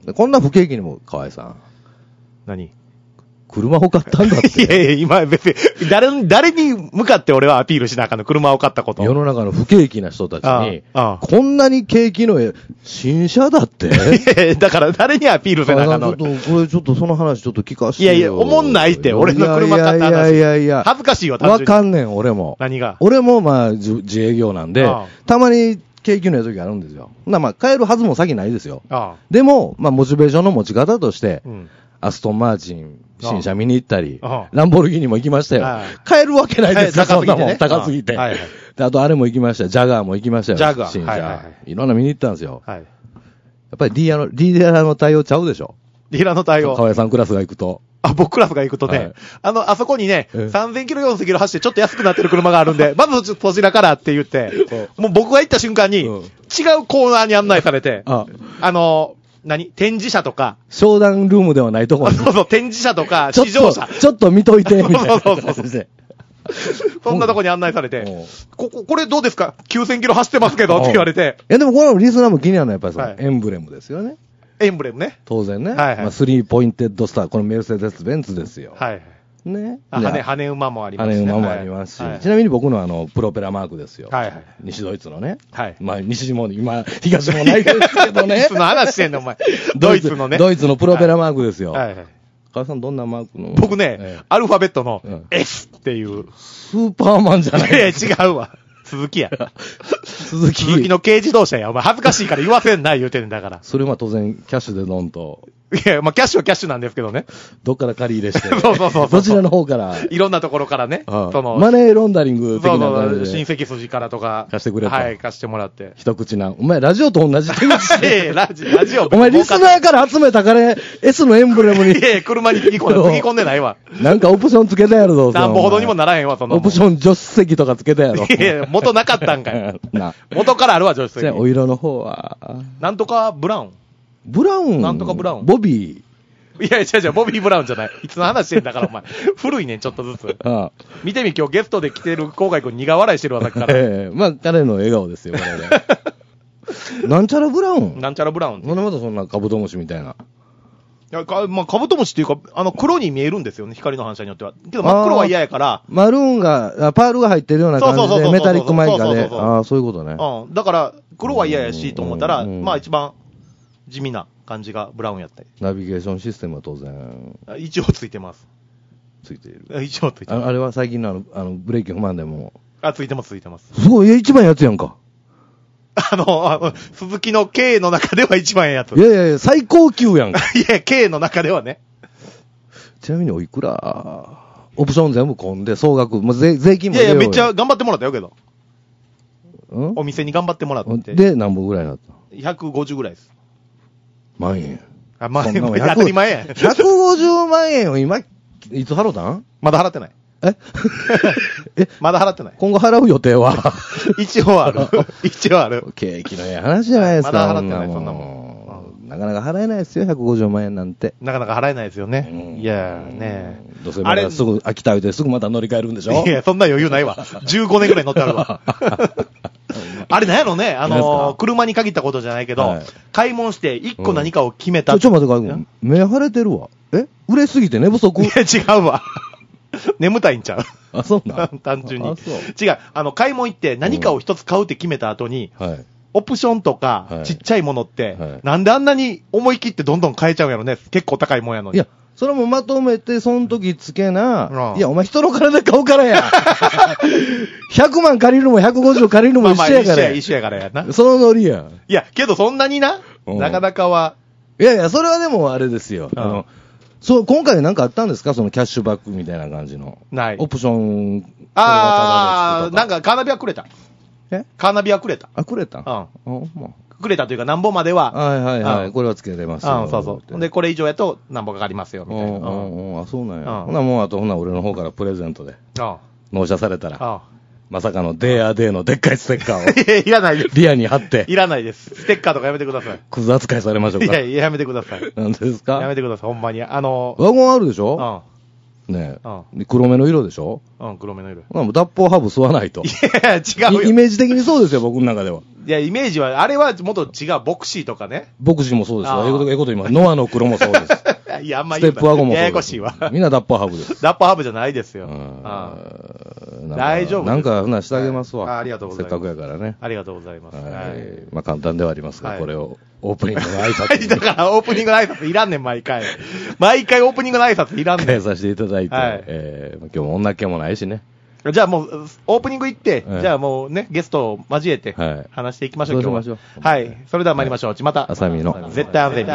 こんな不景気にも、河合さん。 何車を買ったんだって。 いやいや、今別に、誰に向かって俺はアピールしなあかんの、車を買ったこと。 世の中の不景気な人たちに、 こんなに景気の新車だってだから誰にアピールせなあかんの。 これちょっとその話ちょっと聞かせてよ。 いやいや、おもんないって、俺の車買った話。 いや。 恥ずかしいわ、単純に。 わかんねん、俺も。 何が俺もまあ、自営業なんで、たまに景気のいい時あるんですよ。まあ、買えるはずも先ないですよ。でも、まあ、モチベーションの持ち方として、アストンマーチン、新車見に行ったり、ランボルギーニも行きましたよ。買えるわけないですよ、そんなもん。高すぎて。あとあれも行きましたよ。ジャガーも行きましたよ。 ジャガー。 新車。いろんな見に行ったんですよ。 やっぱりディーラーの対応ちゃうでしょ。 ディーラーの対応。 河合さんクラスが行くと。 僕クラスが行くとね、あそこにね、3000キロ、4000キロ走ってちょっと安くなってる車があるんで、まずそちらからって言って、もう僕が行った瞬間に、違うコーナーに案内されて、展示車とか。 商談ルームではないところそう、展示車とか、試乗車。 ちょっと見といて、みたいな。 そう。そんなとこに案内されて、これどうですか ?9000 キロ走ってますけどって言われて。 でもこのリスナーも気になるのはやっぱりそのエンブレムですよね。 エンブレムね。 当然ね。スリーポインテッドスター、このメルセデス・ベンツですよ。ね。 羽馬もありますね。羽馬もありますし。ちなみに僕のプロペラマークですよ。西ドイツのね。まあ、西も、今、東もないですけどね。 いつの話してんの、お前。ドイツのね。 ドイツのプロペラマークですよ。河合さんどんなマークの？ 僕ね、アルファベットの S っていう。 スーパーマンじゃない？ いや、違うわ。鈴木や。鈴木の軽自動車や。お前恥ずかしいから言わせんない言うてんだから。 それは当然キャッシュでドンと。 いや、まあキャッシュはキャッシュなんですけどね。 どっから借り入れして。 そう。 どちらの方から。 いろんなところからね。 マネーロンダリング的な感じで。 親戚筋からとか。 貸してくれた。 はい、貸してもらって。 一口な。お前ラジオと同じ手口。 ラジオ。 お前リスナーから集めたから S のエンブレムに。 いや車につぎ込んでないわ。 なんかオプションつけたやろ、どうせ。 なんぼほどにもならへんわ、その。 オプション助手席とかつけたやろ。 いや、元なかったんかい。元からあるわ、助手席。 お色の方は。 なんとかブラウン。 ブラウンなんとかブラウン。 ボビー。 いや、違う、ボビー・ブラウンじゃない。いつの話してんだから、お前。古いねん、ちょっとずつ。見てみ、今日ゲストで来てる郊外君苦笑いしてるわ、さっきから。 まあ、彼の笑顔ですよ、これで。なんちゃらブラウン。 なんちゃらブラウン。 まだそんなカブトムシみたいな。いや、まあ、カブトムシっていうか、黒に見えるんですよね、光の反射によっては。けど、真っ黒は嫌やから。 マルーンが、パールが入ってるような感じで、メタリックマイカで。ああ、そういうことね。 だから、黒は嫌やし、と思ったら、まあ、一番地味な感じがブラウンやったり。 ナビゲーションシステムは当然。 一応ついてます。 ついている。 一応ついてます。 あれは最近のブレーキ踏まんでも。 ついてます。 すごい、一番やつやんか。 鈴木の K の中では一番やつ。 いや、最高級やんか。 いや、K の中ではね。 ちなみにおいくらオプション全部込んで、総額、もう税金も。 いや、めっちゃ頑張ってもらったよけど。お店に頑張ってもらって。 で、何本ぐらいになった ?150 ぐらいです。 万円。 万円。当たり前やん。 150万円を今、いつ払うたん？ まだ払ってない。まだ払ってない。 今後払う予定は一応ある。 景気のいい話じゃないですか。 まだ払ってない、そんなもん。なかなか払えないですよ、150万円なんて。 なかなか払えないですよね。いやね。 どうせまたすぐ秋田ですぐまた乗り換えるんでしょ？ いや、そんな余裕ないわ。15年ぐらい乗ってあるわ。あれなんやろね、車に限ったことじゃないけど、買い物して1個何かを決めた。 ちょっと待って、目腫れてるわ。嬉しすぎて寝不足？ いや、違うわ。眠たいんちゃう？ あ、そうなん？ 単純に。違う。買い物行って何かを一つ買うって決めた後に、オプションとか、ちっちゃいものって、なんであんなに思い切ってどんどん買えちゃうんやろね。結構高いもんやのに。 いや、それもまとめて、その時つけな、いや、お前人の体買うからや。100万借りるのも150借りるのも一緒やから。 一緒やからやな。 そのノリや。 いや、けどそんなにな、なかなかは。 いや、それはでもあれですよ。今回なんかあったんですか？そのキャッシュバックみたいな感じの。 ない。 オプション。 なんかカーナビはくれた。カーナビはくれた。 くれた？ くれたというか、なんぼまでは。 はい。これはつけれますよ。 そう。で、これ以上やと、なんぼかかりますよ、みたいな。 そうなんや。ほな、もうあと、俺の方からプレゼントで。納車されたら。まさかのデアデーのでっかいステッカーを。 いらないです。 リアに貼って。 いらないです。ステッカーとかやめてください。 クズ扱いされましょうか。 いや、やめてください。 なんですか？ やめてください、ほんまに。 ワゴンあるでしょ？ ねえ。黒目の色でしょ？ 黒目の色。 脱法ハブ吸わないと。 いや、違うよ。 イメージ的にそうですよ、僕の中では。 いや、イメージは、あれはもっと違う、ボクシーとかね。 ボクシーもそうですよ。ええこと今、ノアの黒もそうです。 いや、あんまりステップワゴンもそうです。 ややこしいわ。 みんな脱法ハブです。 脱法ハブじゃないですよ。大丈夫。 なんか話してあげますわ。 ありがとうございます。 せっかくやからね。 ありがとうございます。 まあ簡単ではありますが、これをオープニングの挨拶。 だからオープニングの挨拶いらんねん、毎回。毎回オープニングの挨拶いらんねん。 変えさせていただいて、今日も女っ気もないしね。 じゃあもう、オープニング行って、じゃあもうね、ゲストを交えて、話していきましょう、今日は。はい。それでは参りましょう。ちまた。 あさみの。 絶対安全に。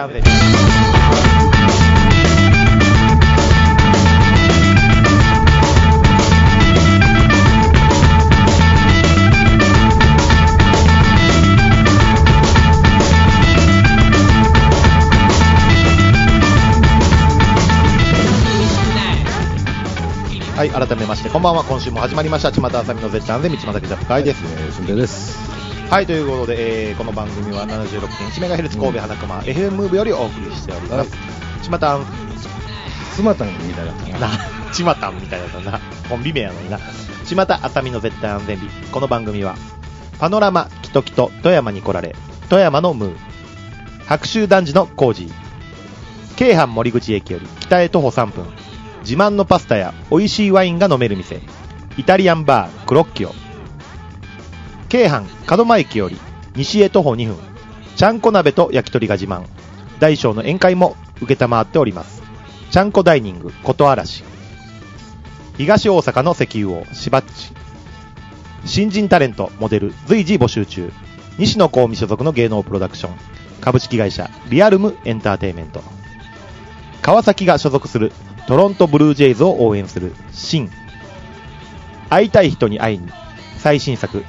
はい、改めまして、こんばんは。今週も始まりました。ちまたあさみの絶対安全道またけジャップ会です。 しんべです。 はい、ということで、この番組は 76.1MHz 神戸花熊 FM ムーブよりお送りしております。ちまたん。 つまたんみたいだったな。 ちまたんみたいだったな。コンビ名やのにな。ちまたあさみの絶対安全日。この番組は、パノラマキトキト富山に来られ、富山のムー。白州男児のコージー。京阪森口駅より北へ徒歩3分。自慢のパスタや美味しいワインが飲める店、イタリアンバークロッキオ。京阪門真駅より西へ徒歩2分、ちゃんこ鍋と焼き鳥が自慢、大小の宴会も受けたまわっております。ちゃんこダイニング琴嵐。東大阪の石油王しばっち。新人タレントモデル随時募集中、西野幸美所属の芸能プロダクション株式会社リアルムエンターテイメント。川崎が所属するトロントブルージェイズを応援するシン。会いたい人に会いに、最新作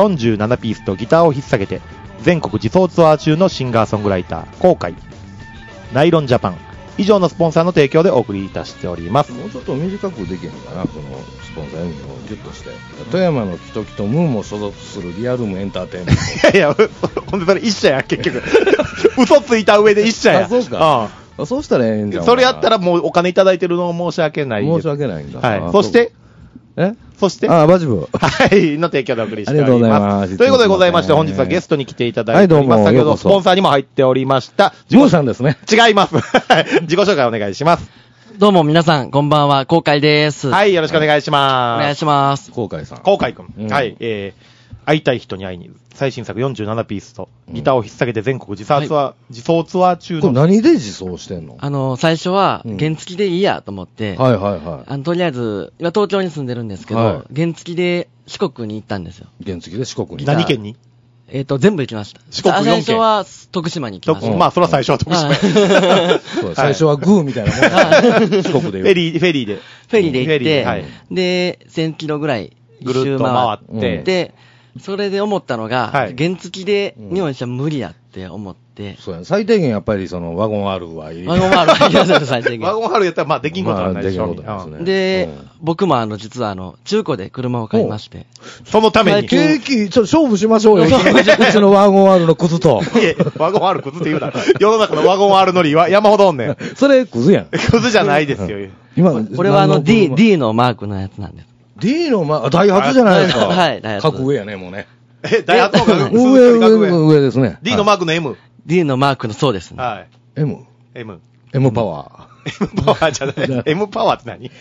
47ピースとギターを引っ提げて全国自走ツアー中のシンガーソングライター航海。ナイロンジャパン以上のスポンサーの提供でお送りいたしております。 もうちょっと短くできへんかな、このスポンサーをギュッとして。富山のキトキトムーンも所属するリアルムエンターテイメント。 いやいや、ほんでそれ一社や、結局。嘘ついた上で一社や。 あ、そうか。そうしたらええんじゃん。 それやったらもうお金いただいてるの申し訳ないです。 申し訳ないんだ。 はい。そしてバジブ。 はい。の提供でお送りしております。 ありがとうございます。 ということでございまして、本日はゲストに来ていただいております。先ほどスポンサーにも入っておりました。 ムーさんですね。 違います。自己紹介お願いします。 どうも皆さん、こんばんは、航海です。 はい、よろしくお願いします。 お願いします。 航海さん。 航海くん。はい、会いたい人に会いに、最新作47ピースと、ギターを引っ提げて全国自走ツアー中の。 これ何で自走してんの？ 最初は、原付でいいやと思って、 はいはいはい。 とりあえず、今東京に住んでるんですけど、原付で四国に行ったんですよ。 原付で四国に。 何県に？ 全部行きました。 四国4県。 最初は徳島に行きました。 まあ、それは最初は徳島そう、最初はグーみたいなもん。四国で。 フェリーで行って、で、1000キロぐらいぐるっと回って、 で、それで思ったのが、原付で日本車無理やって思って、 そうや、最低限やっぱりそのワゴン R は入れて。 ワゴン R は入れて最低限。 ワゴン R やったらまあできんことはないでしょ。 で、僕も実は中古で車を買いまして。 そのために。 勝負しましょうよ。うちのワゴン R のクズと。 いや、ワゴン R クズって言うな。世の中のワゴン R 乗りは山ほどおんねん。 それクズやん。 クズじゃないですよ。 今、これはD のマークのやつなんです。 D のダイハツじゃないですか。 はい、ダイハツ。 格上やね、もうね。 ダイハツの格上ですね。 D のマークの M。 D のマークのそうですね。 はい。 M パワー。 M パワーじゃない。M パワーって何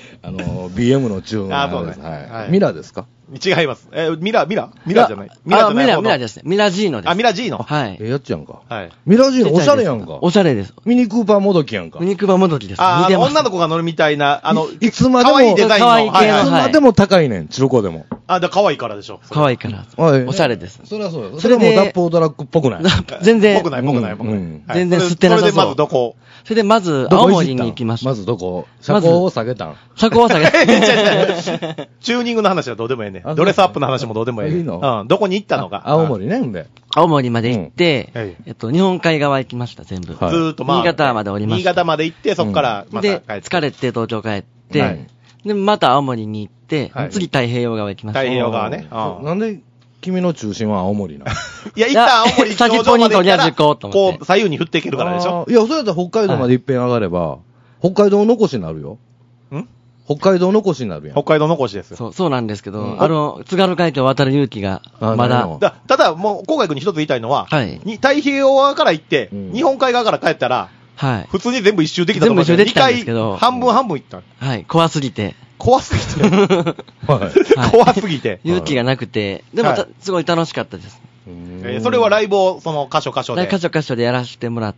？BM の中の。そうね。 はい。ミラですか？ 違います。ミラじゃない。ミラですね。ミラジーノです。 ミラジーノ。 はい。 やっちゃんか。 はい。 ミラジーノおしゃれやんか。 おしゃれです。 ミニクーパーもどきやんか。 ミニクーパーもどきです。 女の子が乗るみたいな、 いつまでも、 可愛いデザインの。 可愛い系の。 いつまでも高いねん、中古でも。 可愛いからでしょ。 可愛いから。おしゃれです。 それはそうよ。それも脱法ドラッグっぽくない。 全然。 僕ない。 全然吸ってなさそう。 それでまずどこ？ それでまず、青森に行きました。 まずどこ？車高を下げたん？ 車高を下げた。 チューニングの話はどうでもええねん。ドレスアップの話もどうでもええねん。どこに行ったのか。 青森ね、んで。 青森まで行って、日本海側行きました、全部。ずーっと新潟まで降りました。 新潟まで行って、そこからまた帰って。 で、疲れて東京帰って、で、また青森に行って、次太平洋側行きました。 太平洋側ね。 なんで君の中心は青森なの？ いや、一旦青森先っぽにとりあえず行こうと思って。 こう、左右に振っていけるからでしょ？ いや、そうやったら北海道まで一遍上がれば、北海道残しになるよ。 北海道残しになるやん。 北海道残しです。 そうなんですけど、津軽海峡を渡る勇気が、まだ。 ただ、もう、郊外君に一つ言いたいのは、 はい。 太平洋側から行って、日本海側から帰ったら、 はい。 普通に全部一周できたと思うんですけど、 全部一周できたんですけど、 2回、半分行った。 はい。怖すぎて。 怖すぎて。怖すぎて。 勇気がなくて、でも、すごい楽しかったです。 それはライブを、その、箇所で。 箇所でやらせてもらって、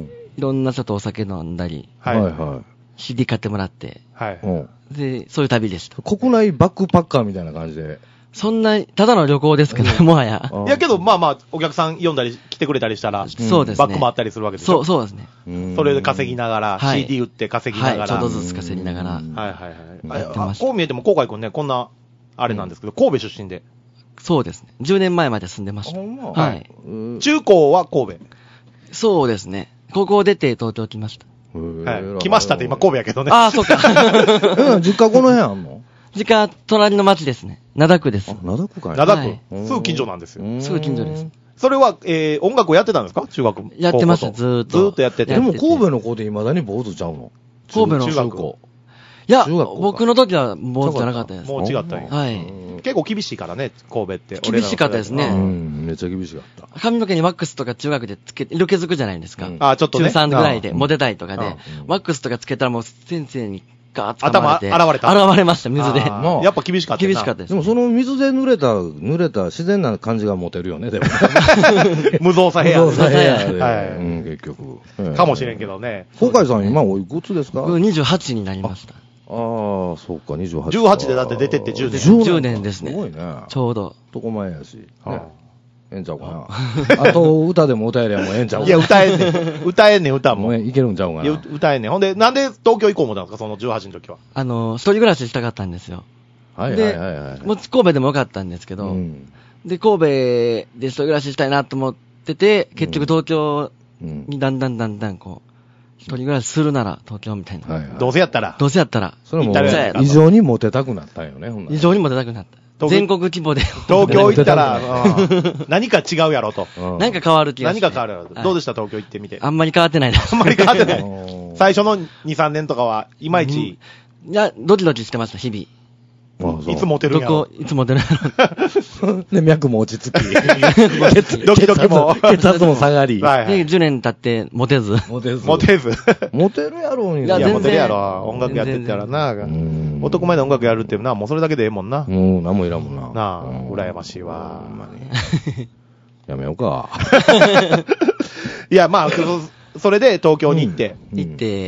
いろんな人とお酒飲んだり、 はいはい。 CD 買ってもらって、 はい。 で、そういう旅でした。 国内バックパッカーみたいな感じで。 そんな、ただの旅行ですけど、もはや。 いやけど、まあまあ、お客さん呼んだり、来てくれたりしたら、 そうですね。 バックもあったりするわけですよ。 そうですね。 それで稼ぎながら、CD 売って稼ぎながら。 ちょっとずつ稼ぎながら。 はい。こう見えても、郊外君ね、こんな、あれなんですけど、神戸出身で。 そうですね。10年前まで住んでました。はい。 中高は神戸。 そうですね。高校出て東京来ました。 来ましたって今神戸やけどね。 ああ、そうか。 実家この辺あんの？ 実家、隣の町ですね。灘区です。 灘区かい。 灘区。すぐ近所なんですよ。 すぐ近所です。 それは、音楽をやってたんですか？中学。 やってました、ずーっと。 ずーっとやってて。 でも神戸の子で未だに坊主ちゃうの？ 神戸の中学校。 いや、僕の時は坊主じゃなかったです。 もう違ったんや。 はい。 結構厳しいからね、神戸って。 厳しかったですね。 めっちゃ厳しかった。 髪の毛にワックスとか中学でつけて、色気づくじゃないですか。 あ、ちょっとね。 中3ぐらいで、モテたいとかで、ワックスとかつけたらもう先生にガーッと頭現れました、水で。 やっぱ厳しかった。 厳しかったです。 でもその水で濡れた自然な感じが持てるよね、でも。 無造作ヘア。 無造作ヘアで。はい。結局。 かもしれんけどね。 東海さん今おいくつですか？ 僕28になりました。 ああ、そうか、28。 18でだって出てって10年。 10年ですね。 すごいね。 ちょうど。 男前やし。ええんちゃうかな。あと、歌でも歌えりゃもうええんちゃうかな。 いや、歌えんねん。歌えんねん、歌も。 いけるんちゃうかな。 歌えんねん。ほんで、なんで東京行こう思ったんですか、その18の時は。 一人暮らししたかったんですよ。 はいはいはい。 もう神戸でもよかったんですけど、で、神戸で一人暮らししたいなと思ってて、結局東京にだんだんこう、一人暮らしするなら東京みたいな。 どうせやったら。 それも異常にモテたくなったんよね、ほんなら。 異常にモテたくなった。全国規模で。 東京行ったら、何か違うやろと。 何か変わる気がして。 何か変わるやろ。どうでした東京行ってみて。 あんまり変わってないです。 あんまり変わってない。最初の2、3年とかは、いまいち。 いや、ドキドキしてました、日々。 いつモテるんやろ。 いつモテるんやろ。で、脈も落ち着き。 ドキドキも。 血圧も下がり。 で、10年経ってモテず。 モテるやろうに。 いや、モテるやろ。音楽やってたらな。男前で音楽やるってな、もうそれだけでええもんな。 何もいらんもんな。 なあ、羨ましいわ。 やめようか。 いや、まあ、それで東京に行って。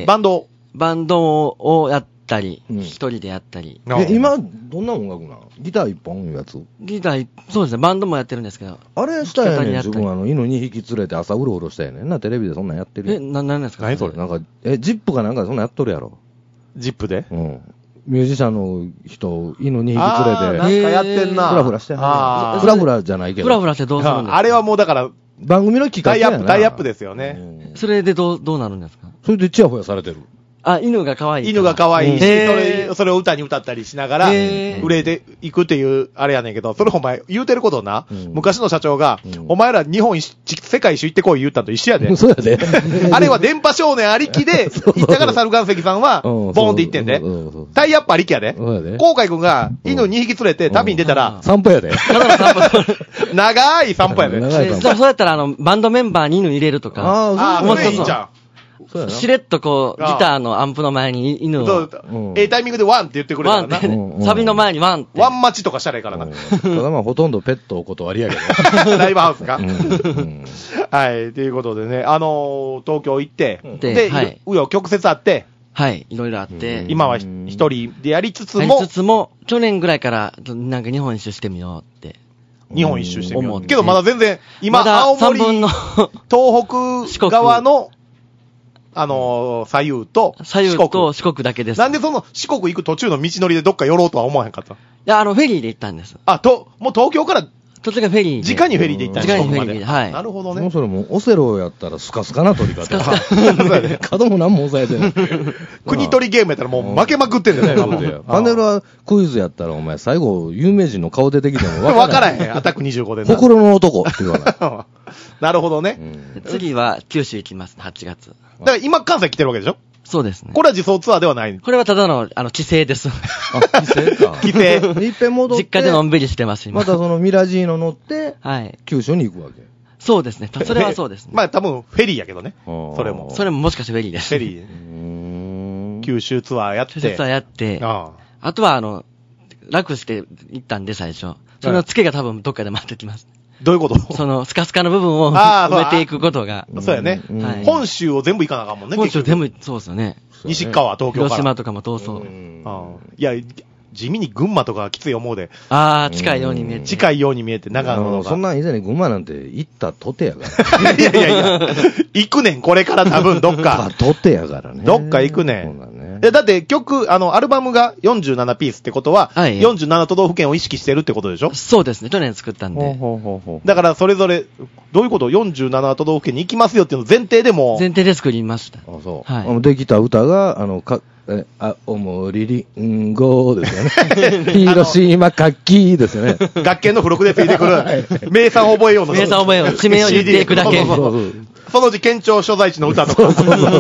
バンドをやったり、一人でやったり。 今、どんな音楽なの？ギター一本いうやつ？ そうですね、バンドもやってるんですけど。 あれしたやねん、自分犬2匹連れて朝うろうろしたやねんな、テレビでそんなんやってる。 なんですか？ 何それ？ なんか、ジップかなんかそんなんやっとるやろ。 ジップで？ ミュージシャンの人、犬2匹連れて。 なんかやってんな。 フラフラしてんな。フラフラじゃないけど。 フラフラしてどうするんですか？ あれはもうだから、 番組の企画やな。 タイアップですよね。 それでどうなるんですか？ それでチヤホヤされてる。 犬が可愛い。 犬が可愛いし、それを歌に歌ったりしながら、売れていくっていう、あれやねんけど、それお前、言うてることな、昔の社長が、お前ら日本世界一周行ってこい言ったんと一緒やで。 そうやで。 あれは電波少年ありきで、行ったから猿岩石さんは、ボーンって行ってんで。タイアップありきやで。航海君が犬2匹連れて旅に出たら、 散歩やで。 長い散歩やで。 そうやったら、バンドメンバーに犬入れるとか。 ああ、それいいんじゃん。 しれっとこう、ギターのアンプの前に犬を。 タイミングでワンって言ってくれたらな。 サビの前にワンって。 ワン待ちとかしたらいいからな。 ただまあほとんどペットお断りやけど。 ライブハウスか。はい、ということでね、東京行って、で、紆余曲折あって、 はい、いろいろあって、 今は一人でやりつつも、 去年ぐらいからなんか日本一周してみようって。 日本一周してみよう。けどまだ全然、今、青森、東北側の、左右と四国だけです。 なんでその四国行く途中の道のりでどっか寄ろうとは思わへんかった？いや、フェリーで行ったんです。 もう東京から、 途中がフェリーで。 直にフェリーで行ったんです直にフェリーで、はい。 なるほどね。 もうそれもオセロやったらスカスカな取り方。角も何も押さえてない。 国取りゲームやったらもう負けまくってんだよね。 パネルはクイズやったらお前最後有名人の顔出てきても分からへん。アタック25で。 心の男って言わない。 なるほどね。 次は九州行きます、8月。 だから今関西来てるわけでしょ？ そうですね。 これは自走ツアーではない。 これはただの、帰省です。 帰省か。 帰省。 いっぺん戻って。 実家でのんびりしてます、今。 またそのミラジーノ乗って、 はい。 九州に行くわけ。 そうですね。それはそうですね。 まあ多分フェリーやけどね。それも。 それももしかしてフェリーです。 フェリー。九州ツアーやって。 九州ツアーやって。あとは楽して行ったんで最初。その付けが多分どっかで待ってきます。 どういうこと？ そのスカスカの部分を埋めていくことが。 そうやね。本州を全部行かなあかんもんね。 本州全部、そうですよね。 西川、東京から。 広島とかも通そう。 いや、地味に群馬とかきつい思うで。 近いように見えて。 近いように見えて、長野の。 そんなん以前に群馬なんて行ったとてやから。 いや。行くねん、これから多分どっか。 とてやからね。 どっか行くねん。だってアルバムが47ピースってことは、47都道府県を意識してるってことでしょ？ そうですね。去年作ったんで。 だからそれぞれ、どういうこと？ 47 都道府県に行きますよっていうの前提でも。 前提で作りました。 そう。はい。できた歌が、おもりりんごですよね。広島かっきですよね。 学研の付録でついてくる。名産覚えようの。 名産覚えよう。地名を言っていくだけ。 そのうち県庁所在地の歌とか。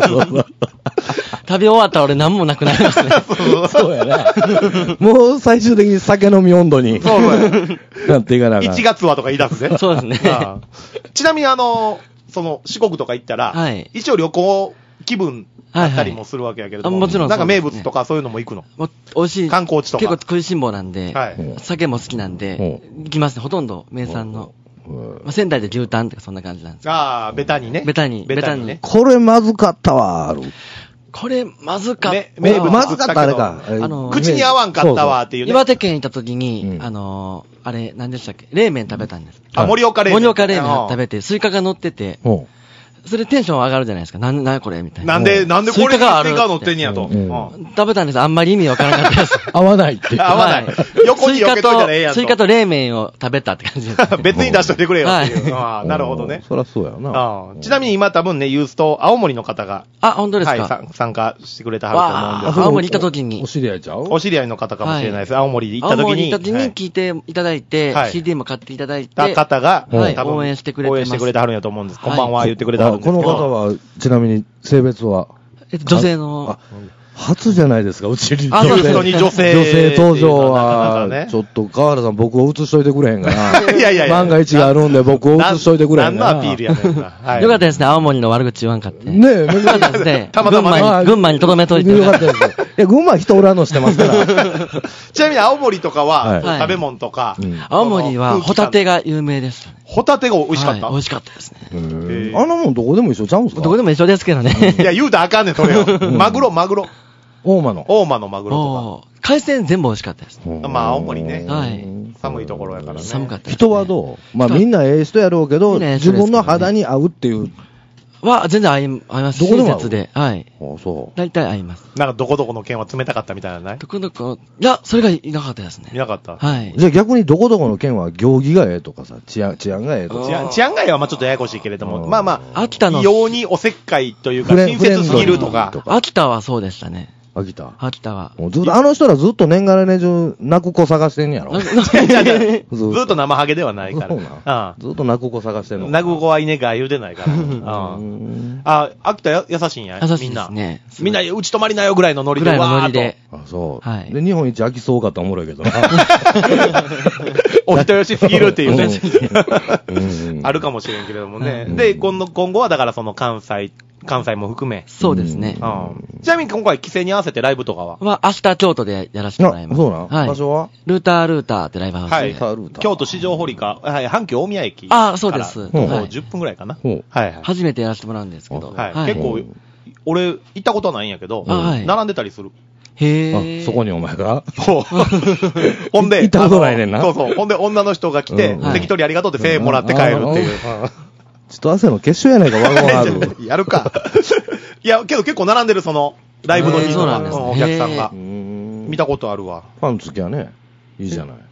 旅終わったら俺何もなくなりますね。 そうやな。もう最終的に酒飲み温度に。そうや。なっていかなあかん。 1月はとか言い出すね。 そうですね。 ちなみにその四国とか行ったら、一応旅行気分あったりもするわけやけれども。 もちろん。 なんか名物とかそういうのも行くの？ 美味しい。 観光地とか。 結構食いしん坊なんで、酒も好きなんで、行きますね。ほとんど名産の。仙台で牛タンとかそんな感じなんです。 ベタにね。 ベタにね。 これまずかったわ。 これまずかった。 まずかったあれか。 口に合わんかったわっていうね。 岩手県行った時に、あれ、何でしたっけ？冷麺食べたんです。 盛岡冷麺。 盛岡冷麺食べて、スイカが乗ってて、それテンション上がるじゃないですか。なんこれみたいな。 なんでこれがスイカ乗ってんねやと。 食べたんです。あんまり意味わからなかったです。 合わないって。 合わない。横に避けといたらええやんと。 スイカと冷麺を食べたって感じです。 別に出しといてくれよっていう。なるほどね。 そりゃそうやな。 ちなみに今多分ね、ユースと青森の方が。 本当ですか？ はい、参加してくれたはずと思うんです。 青森行った時に。 お知り合いちゃう？ お知り合いの方かもしれないです。青森行った時に。 青森行った時に聞いていただいて、CD も買っていただいて。 た方が、 応援してくれてます。 応援してくれてはるんやと思うんです。こんばんは言ってくれてはるんです。 この方は、ちなみに性別は女性の。 初じゃないですか、うちに。 本当に女性登場は、ちょっと川原さん僕を映しといてくれへんかな。 いや。 万が一があるんで僕を映しといてくれへんかな。 何のアピールやねんな。 よかったですね、青森の悪口言わんかって。 ねえ、 よかったですね。 たまたま群馬に留めといて。 よかったです。いや、群馬は人おらんのしてますから。 ちなみに青森とかは、食べ物とか。 青森はホタテが有名でしたね。 ホタテが美味しかった？ 美味しかったですね。 あのもんどこでも一緒ちゃうんすか？ どこでも一緒ですけどね。 いや、言うたらあかんねん、それを。マグロ。 大間のマグロとか。 海鮮全部美味しかったです。 まあ、青森ね。 はい。 寒いところやからね。 寒かった。 人はどう？まあ、みんなええ人やろうけど、自分の肌に合うっていう。 全然合います。 どこでも親切で。はい。 そう。 大体合います。 なんか、どこどこの県は冷たかったみたいなのない？ いや、それがいなかったですね。 いなかった。 はい。 じゃあ逆にどこどこの県は行儀がええとかさ、治安がええとか。 治安がええはまあちょっとややこしいけれども、まあ、 秋田の。 異様におせっかいというか、親切すぎるとか。 秋田はそうでしたね。 秋田は。 ずっと、あの人らずっと年がら年中泣く子探してんやろ。 ずっと生ハゲではないから。 ずっと泣く子探してんの。 泣く子はいねが言うてないから。秋田優しいんや。 優しいですね。 みんなうち泊まりなよぐらいのノリで。 わーっと。 そう。はい。で、日本一飽きそうかと思うけどな。 お人よしすぎるっていうね。あるかもしれんけれどもね。で、今後はだからその関西も含め。 そうですね。 ちなみに今回、規制に合わせてライブとかは明日京都でやらせてもらいます。 そうなん？場所はルーターってライブハウス。 はい。京都市場堀か、はい、阪急大宮駅。 そうです。 10分ぐらいかな。はい。 初めてやらせてもらうんですけど。 はい。結構、俺、行ったことはないんやけど、並んでたりする。 へえ。 そこにお前がそう。ほんで、 行ったことないねんな。 そう。ほんで、女の人が来て、関取ありがとうって1000円もらって帰るっていう。 ちょっと汗の結晶やないか、ワゴンある。 やるか。いや、けど結構並んでる、その、ライブの日のお客さんが。見たことあるわ。 ファン付きはね、いいじゃない。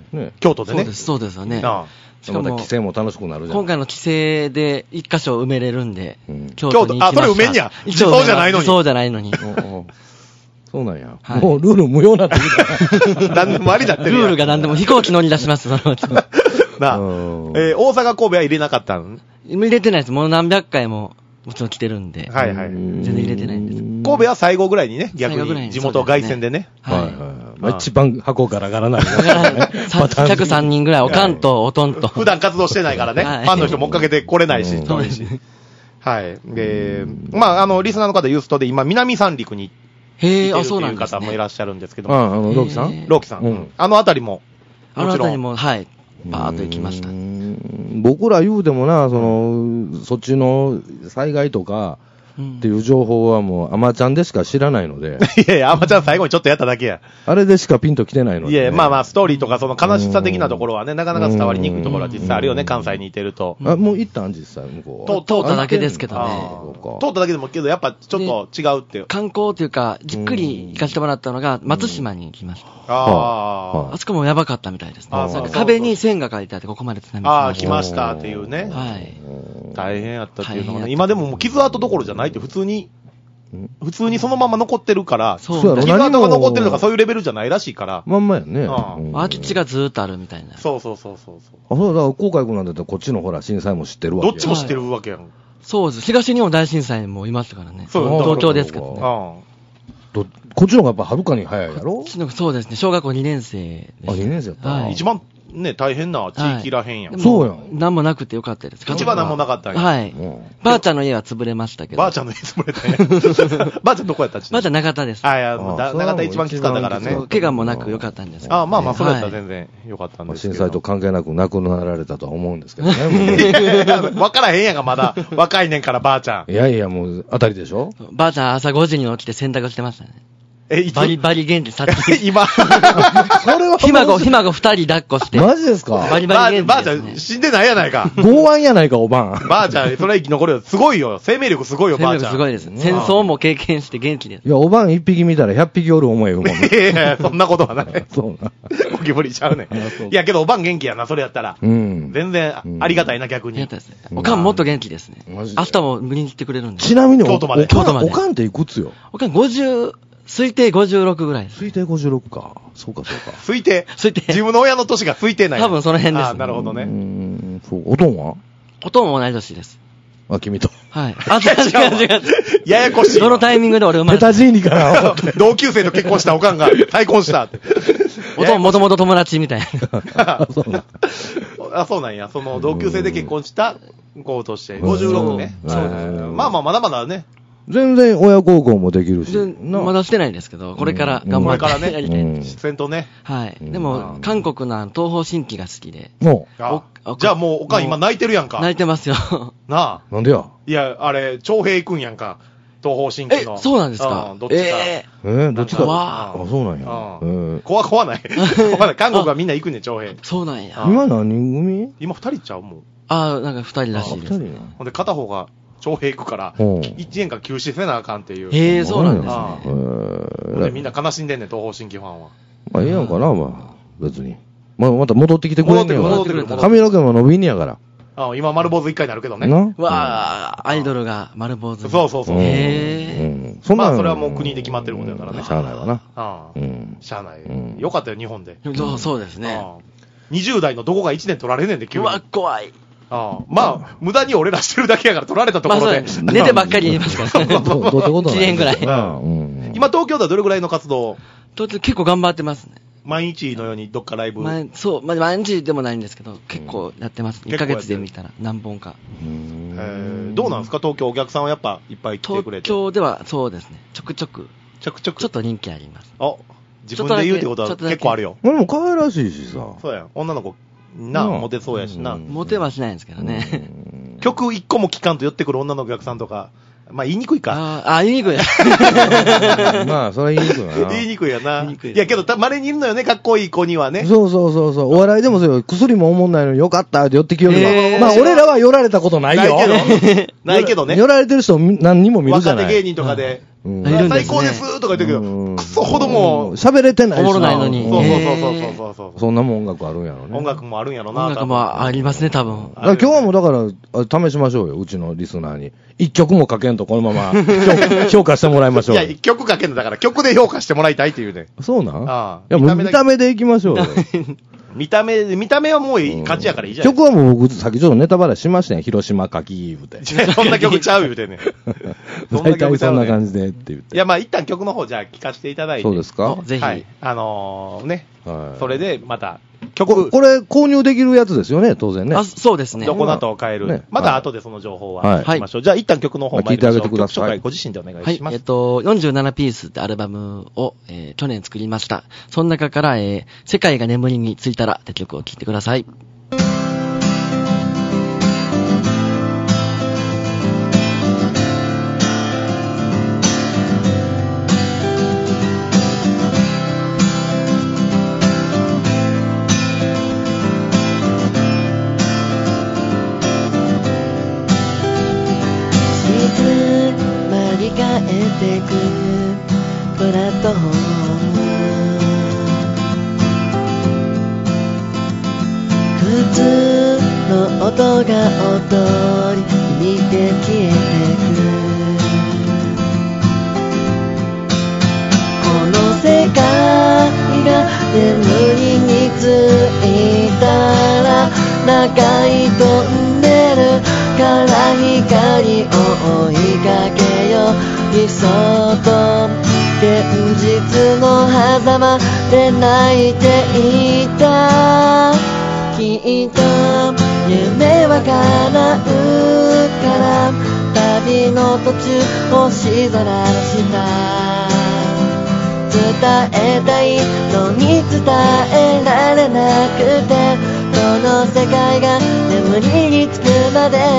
ね、京都でね。 そうですよね。 しかも、規制も楽しくなるじゃん。 今回の規制で一箇所埋めれるんで、 京都に行きました。それ埋めんや。そうじゃないのに。 そうじゃないのに。 そうなんや。もうルール無用になってきた。 何でもありだってる。 ルールが何でも飛行機乗り出します、そのうち。 なあ。大阪神戸は入れなかったん？ 入れてないです。もう何百回も、もちろん来てるんで。 はいはい。 全然入れてないんです。 神戸は最後ぐらいにね、逆に地元凱旋でね。 はいはい。まあ一番箱ガラガラなんで。 客3人ぐらい、おかんとおとんと。 普段活動してないからね。ファンの人も追っかけて来れないし。はい。で、まあ、リスナーの方ユーストで今、南三陸に行ってるっていう方もいらっしゃるんですけど。 ローキさんローキさん。あのあたりも。 あのあたりも、はい。バーっと行きました。 僕ら言うてもな、そっちの災害とかっていう情報はもうアマちゃんでしか知らないので。 いやいや、アマちゃん最後にちょっとやっただけや。 あれでしかピンと来てないので、ね。 いや、まあまあ、ストーリーとかその悲しさ的なところはね、なかなか伝わりにくいところは実際あるよね、関西にいてると。 もう行ったん実際向こう。通っただけですけどね。 通っただけでもけど、やっぱちょっと違うっていう。 観光というか、じっくり行かせてもらったのが、松島に行きました。あそこもやばかったみたいですね。壁に線が書いてあって、ここまで津波来ましたっていうね。 はい。 大変やったっていうのがね、今でももう傷跡どころじゃないって普通にそのまま残ってるから、傷跡が残ってるとかそういうレベルじゃないらしいから。 まんまやね。 空き地がずーっとあるみたいな。 そう。 そうだから航海君なんだったらこっちのほら震災も知ってるわけ。 どっちも知ってるわけやん。 そうです。東日本大震災もいましたからね。東京ですけどね。 こっちの方がやっぱはるかに早いやろ？ そうですね。小学校2年生で。 2年生やった。 一番ね、大変な地域らへんやん。 そうやん。 なんもなくてよかったです。 一番なんもなかったんや。 はい。ばあちゃんの家は潰れましたけど。 ばあちゃんの家潰れたんや。ばあちゃんどこやったん？ ばあちゃん中田です。 中田一番きつかったからね。 怪我もなくよかったんです。 まあ、それやったら全然よかったんですけど。 震災と関係なく亡くなられたとは思うんですけどね。 わからへんやんか、まだ。若いねんから、ばあちゃん。 いやいや、もう、当たりでしょ？ ばあちゃん朝5時に起きて洗濯してましたね。バリバリ元気さっき。 今。それはひ孫2人抱っこして。 マジですか？ バリバリ元気。 ばあちゃん死んでないやないか。 剛腕やないか、おばん。 ばあちゃん、それは生き残るよ。すごいよ。生命力すごいよ、ばあちゃん。 すごいです。戦争も経験して元気です。 いや、おばん1匹見たら100匹おる思えるもんね。 いや、そんなことはない。 そうな。 ゴキブリちゃうね。いや、けどおばん元気やな、それやったら。全然ありがたいな、逆に。 おかんもっと元気ですね。明日も見に来てくれるんで。 ちなみに、 京都まで。 おかんっていくつよ？ おかん推定56ぐらいです。 推定56か。そうか。 推定自分の親の年が推定ない。 多分その辺です。 なるほどね。 おとんは？ おとんも同い年です。 君と。 はい。違う。 ややこしい。 どのタイミングで俺生まれた？ ペタジーニから。 同級生と結婚したおかんが再婚したって。 おとんもともと友達みたいな。 そうなんや。その同級生で結婚した子として。56ね。まあまだまだね。 全然親孝行もできるし。 まだしてないんですけど、これから頑張ってやりたいんです。 戦闘ね。 はい。でも、韓国の東方神起が好きで。 じゃあもうおかん今泣いてるやんか。 泣いてますよ。 なあ。なんでや？ いや、あれ、徴兵行くんやんか。東方神起の。 そうなんですか？ どっちか。 どっちか。そうなんや。 怖ない。韓国はみんな行くねん、徴兵。 そうなんや。 今何人組？ 今2人ちゃうもん。 なんか2人らしいです。 ほんで片方が、徴兵行くから、1年間休止せなあかんっていう。 そうなんですね。みんな悲しんでんねん、東方神起ファンは。 まあ、いいやんかな、別に。また戻ってきてくれんねん戻ってくる。 髪の毛も伸びんねやから。 今丸坊主1回になるけどね。 アイドルが丸坊主。 そう。まあ、それはもう国で決まってることやからね。 しゃあないわな。 しゃあない。よかったよ、日本で。 そうですね。 20代のどこが1年取られねんで、急に。 怖い。 まあ、無駄に俺らしてるだけやから取られたところで。 寝てばっかり言いますからね。1年ぐらい。 今、東京ではどれぐらいの活動？ 結構頑張ってますね。 毎日のようにどっかライブ？ 毎日でもないんですけど、結構やってます。1ヶ月で見たら何本か。 どうなんですか、東京お客さんはやっぱいっぱい来てくれて。 東京ではそうですね。ちょくちょく。ちょっと人気あります。 自分で言うってことは結構あるよ。 でも可愛らしいしさ。 そうや。女の子、モテそうやしな。 モテはしないんですけどね。 曲一個も聴かんと寄ってくる女のお客さんとか、まあ言いにくいか。 言いにくい。 まあ、それ言いにくいな。 言いにくいやな。いやけど、稀にいるのよね、かっこいい子にはね。 そう。お笑いでもそうよ。薬も思んないのによかったって寄ってきよるわ。まあ、俺らは寄られたことないよ。 ないけどね。 寄られてる人何人も見るじゃない。 若手芸人とかで。最高ですとか言ってるけど、クソほども喋れてないし。 おもろないのに。 そう。 そんなもん音楽あるんやろね。 音楽もあるんやろな。 音楽もありますね、多分。 今日はもうだから、試しましょうよ、うちのリスナーに。一曲もかけんとこのまま評価してもらいましょう。 いや、一曲かけんのだから曲で評価してもらいたいっていうね。 そうなん？いや、もう見た目でいきましょうよ。 見た目はもう勝ちやからいいじゃないですか。曲はもう僕、さっきちょっとネタバラしましたね。広島かき言うて。 そんな曲ちゃう言うてね。 大体そんな感じでって言って。 いや、まあ一旦曲の方じゃあ聴かせていただいて。 そうですか。 ぜひ。はい。 それでまた、 これ購入できるやつですよね、当然ね。 そうですね。 どこだと買える。また後でその情報は聞きましょう。じゃあ一旦曲の方聞いてあげてください。 曲紹介ご自身でお願いします。 47ピースってアルバムを去年作りました。その中から世界が眠りについたらって曲を聴いてください。 プラットフォーム普通の音が音に似て消えてくこの世界が眠りについたら長いトンネルから光を追いかけよ理想と現実の狭間で泣いていたきっと夢は叶うから旅の途中星空の下伝えたいのに伝えられなくてこの世界が眠りにつくまで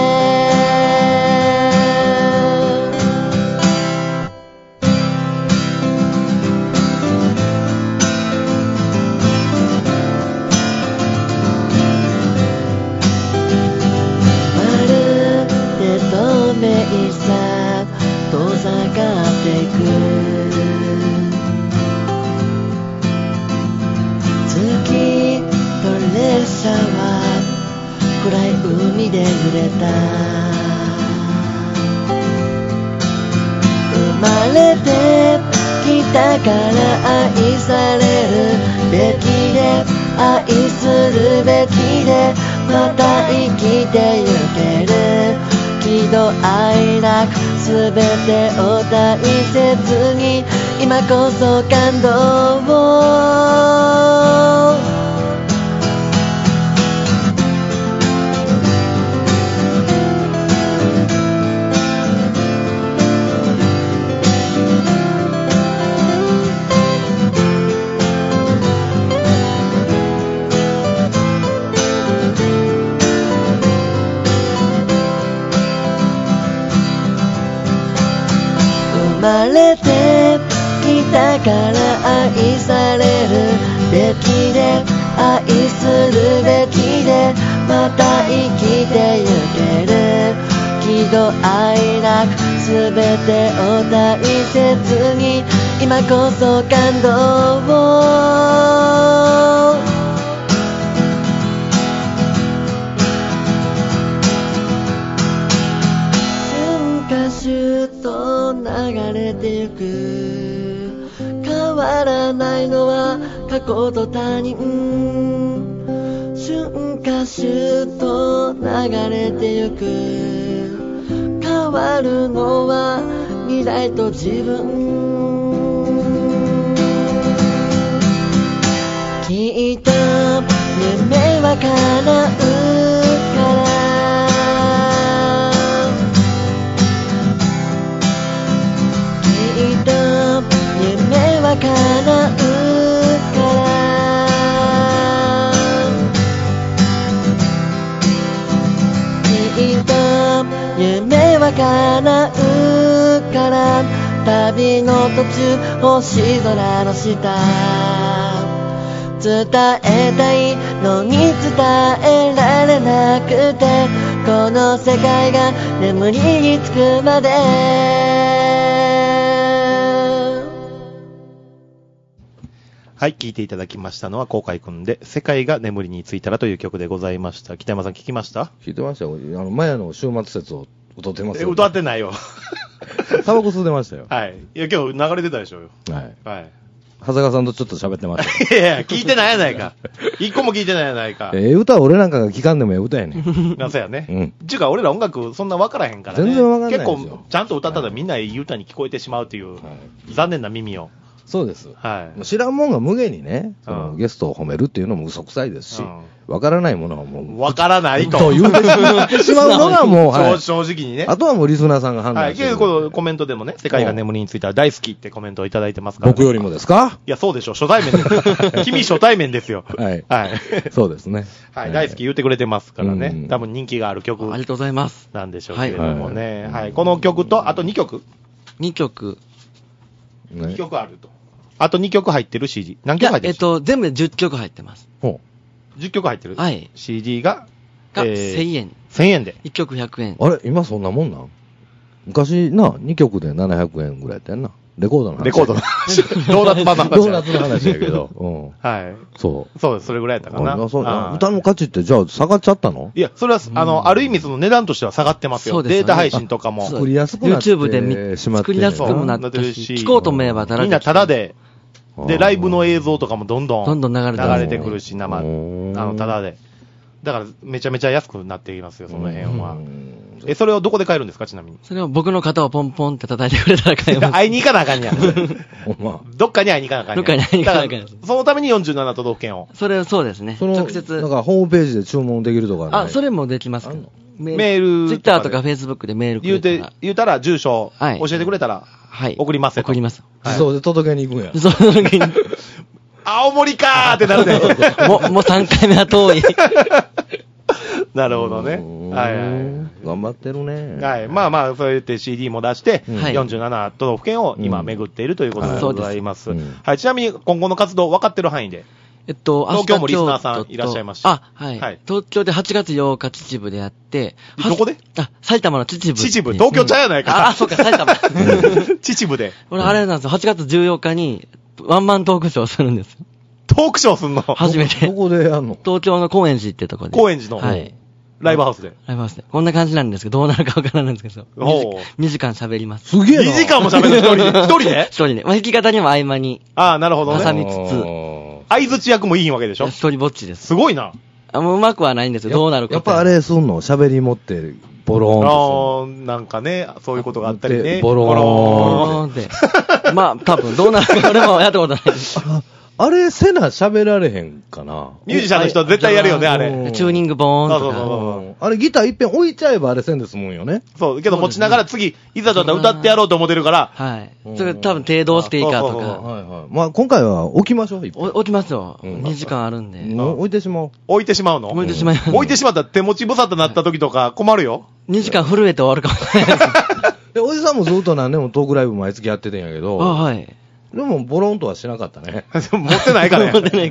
暗い海で揺れた生まれてきたから愛されるべきで愛するべきでまた生きてゆける喜怒哀楽すべてを大切に今こそ感動を生まれてきたから愛されるべきで愛するべきでまた生きてゆける喜怒哀楽すべてを大切に今こそ感動をシュッと流れてゆく変わらないのは過去と他人春夏秋冬流れてゆく変わるのは未来と自分きっと夢は叶うから夢は叶うからきっと夢は叶うから旅の途中星空の下伝えたいのに伝えられなくてこの世界が眠りにつくまではい、聴いていただきましたのは、こうかいくんで、世界が眠りについたらという曲でございました。北山さん聞きました？ 聞いてましたよ。マヤの終末説を歌ってますよ。 歌ってないよ。 タバコ吸ってましたよ。 はい。いや、今日流れてたでしょうよ。 はい。 はい。 長谷川さんとちょっと喋ってました。 いやいや、聞いてないやないか。一個も聞いてないやないか。 歌は俺なんかが聞かんでも歌やねん。 そうやね。ちゅうか、俺ら音楽そんな分からへんからね。 全然分からない結構、ちゃんと歌ったらみんないい歌に聞こえてしまうという、残念な耳を。 そうです。 はい。 知らんもんが無限にね、ゲストを褒めるっていうのも嘘くさいですし、わからないものはもう。 わからないと。 と言ってしまうのがもう、 正直にね。 あとはもうリスナーさんが判断してる。 はい。コメントでもね、世界が眠りについたら大好きってコメントをいただいてますから。 僕よりもですか？ いや、そうでしょ。初対面です。君初対面ですよ。 はい。はい。そうですね。 はい。大好き言ってくれてますからね。多分人気がある曲。 ありがとうございます。 なんでしょうけれどもね。はい。この曲と、あと2曲 ?2 曲。 2曲あると。あと2曲入ってる CD。何曲入ってる？ 全部で10曲入ってます。 ほう。10曲入ってる？ はい。 CD が 1000円。 1000円で。 1曲100円。 あれ今そんなもんなん？昔な、2曲で700円ぐらいやったやんな。レコードの話。 レコードの話。ドーナツ版の話。 ドーナツの話やけど。 はい。 そう。 そうです。それぐらいやったかな。 歌の価値ってじゃあ下がっちゃったの？ いや、それは、ある意味その値段としては下がってますよ。そうです。データ配信とかも。 作りやすくなって YouTube で作りやすくもなってるし、聞こうと思えばみんなタダで、で、ライブの映像とかもどんどん流れてくるし、タダで。だから、めちゃめちゃ安くなっていますよ、その辺は。それをどこで買えるんですか、ちなみに。 それを僕の肩をポンポンって叩いてくれたら買えます。 会いに行かなあかんやん。どっかに会いに行かなあかんやん。 どっかに会いに行かなあかんやん。 そのために47都道府県を。 そうですね。直接。 なんかホームページで注文できるとかね。それもできますけど。 メール。 Twitter とか Facebook でメールくれたら。 言うたら住所教えてくれたら。 はい。 送りますよ。 送ります。 自動で届けに行くんや。 自動で届けに。 青森かーってなるね。 もう3回目は遠い。 なるほどね。はい。 頑張ってるね。 はい。まあまあ、そうやって CD も出して、47都道府県を今巡っているということでございます。はい。ちなみに今後の活動分かってる範囲で。東京もリスナーさんいらっしゃいました。 はい。東京で8月8日秩父でやって、 どこで？ 埼玉の秩父。 秩父、東京ちゃうやないか。 そうか、埼玉。 秩父で。 俺、あれなんですよ、8月14日にワンマントークショーするんですよ。 トークショーすんの？ 初めて。どこでやんの？ 東京の高円寺ってとこで。 高円寺の？ はい。 ライブハウスで。 ライブハウスで。こんな感じなんですけど、どうなるかわからないんですけど。2時間喋ります。 すげえな。 2時間も喋る一人で？ 一人で。まあ、弾き方にも合間に。 なるほどね。 挟みつつ。 相づち役もいいわけでしょ？ 一人ぼっちです。 すごいな。 もううまくはないんですよ。どうなるか。 やっぱあれすんの？喋り持ってボローンと。なんかね、そういうことがあったりね。 ボローンって。まあ、多分どうなるか俺もやったことないです。 あれせな喋られへんかな。 ミュージシャンの人絶対やるよね、あれ。 チューニングボーンとか。あれギター一遍置いちゃえばあれせんですもんよね。 そう、けど持ちながら次、いざだったら歌ってやろうと思ってるから。 はい。それ多分手どうしていいかとか。 はいはい。まあ今回は置きましょう。 置きますよ。2時間あるんで。 置いてしまう。 置いてしまうの？ 置いてしまいます。 置いてしまったら手持ち無沙汰になった時とか困るよ。 2時間震えて終わるかもしれないで、おじさんもずっと何年もトークライブ毎月やっててんやけど。 はい。 でも、ボロンとはしなかったね。 持ってないからや。 持ってないから。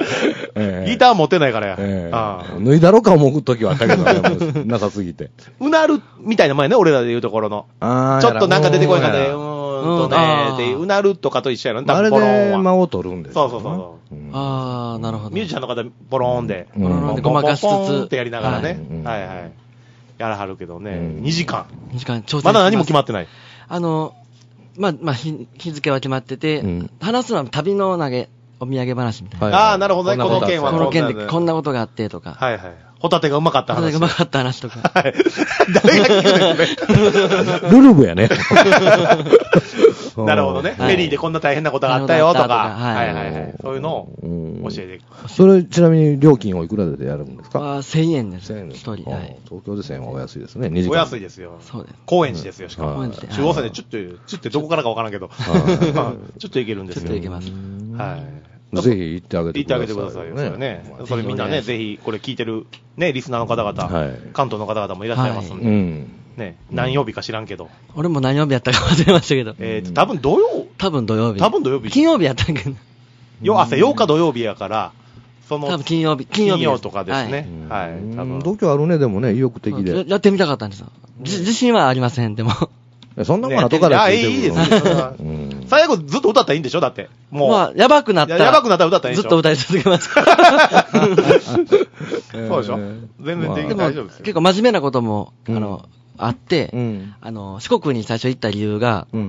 ギター持ってないからや。 脱いだろか思う時はあったけどね、なさすぎて。 うなるみたいな前ね、俺らで言うところの。ちょっとなんか出てこいかで、ね、うなるとかと一緒やろね、 あれで間を取るんですそう。 なるほど。 ミュージシャンの方、ボローンで。 ごまかしつつ。 ってやりながらね。はいはい。やらはるけどね。2時間。 2時間挑戦。 まだ何も決まってない。 まあ、日付は決まってて、話すのは旅のお土産話みたいな。なるほどね。この件はこの件でこんなことがあってとか。 はいはい。ホタテがうまかった話。 ホタテがうまかった話とか。 はい。誰が聞くんですね。ルルブやね。 なるほどね。フェリーでこんな大変なことがあったよとか。はいはいはい。そういうのを教えて。 それ、ちなみに料金をいくらでやるんですか ？1000円です。 1000円です。 一人。はい。 東京で1000円はお安いですね。2時間。 お安いですよ。 そうです。 高円寺ですよ、しかも。中央線でちょっとどこからかわからんけど。ちょっと行けるんですよ。 ちょっと行けます。 はい。 ぜひ行ってあげてください。 行ってあげてくださいよ。それね。それみんなね、ぜひこれ聞いてる、ね、リスナーの方々、関東の方々もいらっしゃいますんで。ね、何曜日か知らんけど。 俺も何曜日やったか忘れましたけど。 多分土曜日。 金曜日やったんけど。 8日土曜日やから、 多分金曜とかですね。はい。 度胸あるね、でもね、意欲的で。 やってみたかったんですよ。自信はありません、でも。 そんなもん後から聞いていいです。最後ずっと歌ったらいいんでしょだって。もう。 まあ、やばくなったら歌ったらいいんでしょずっと歌い続けますから。 そうでしょ全然大丈夫ですよ。 結構真面目なことも、あって、四国に最初行った理由が、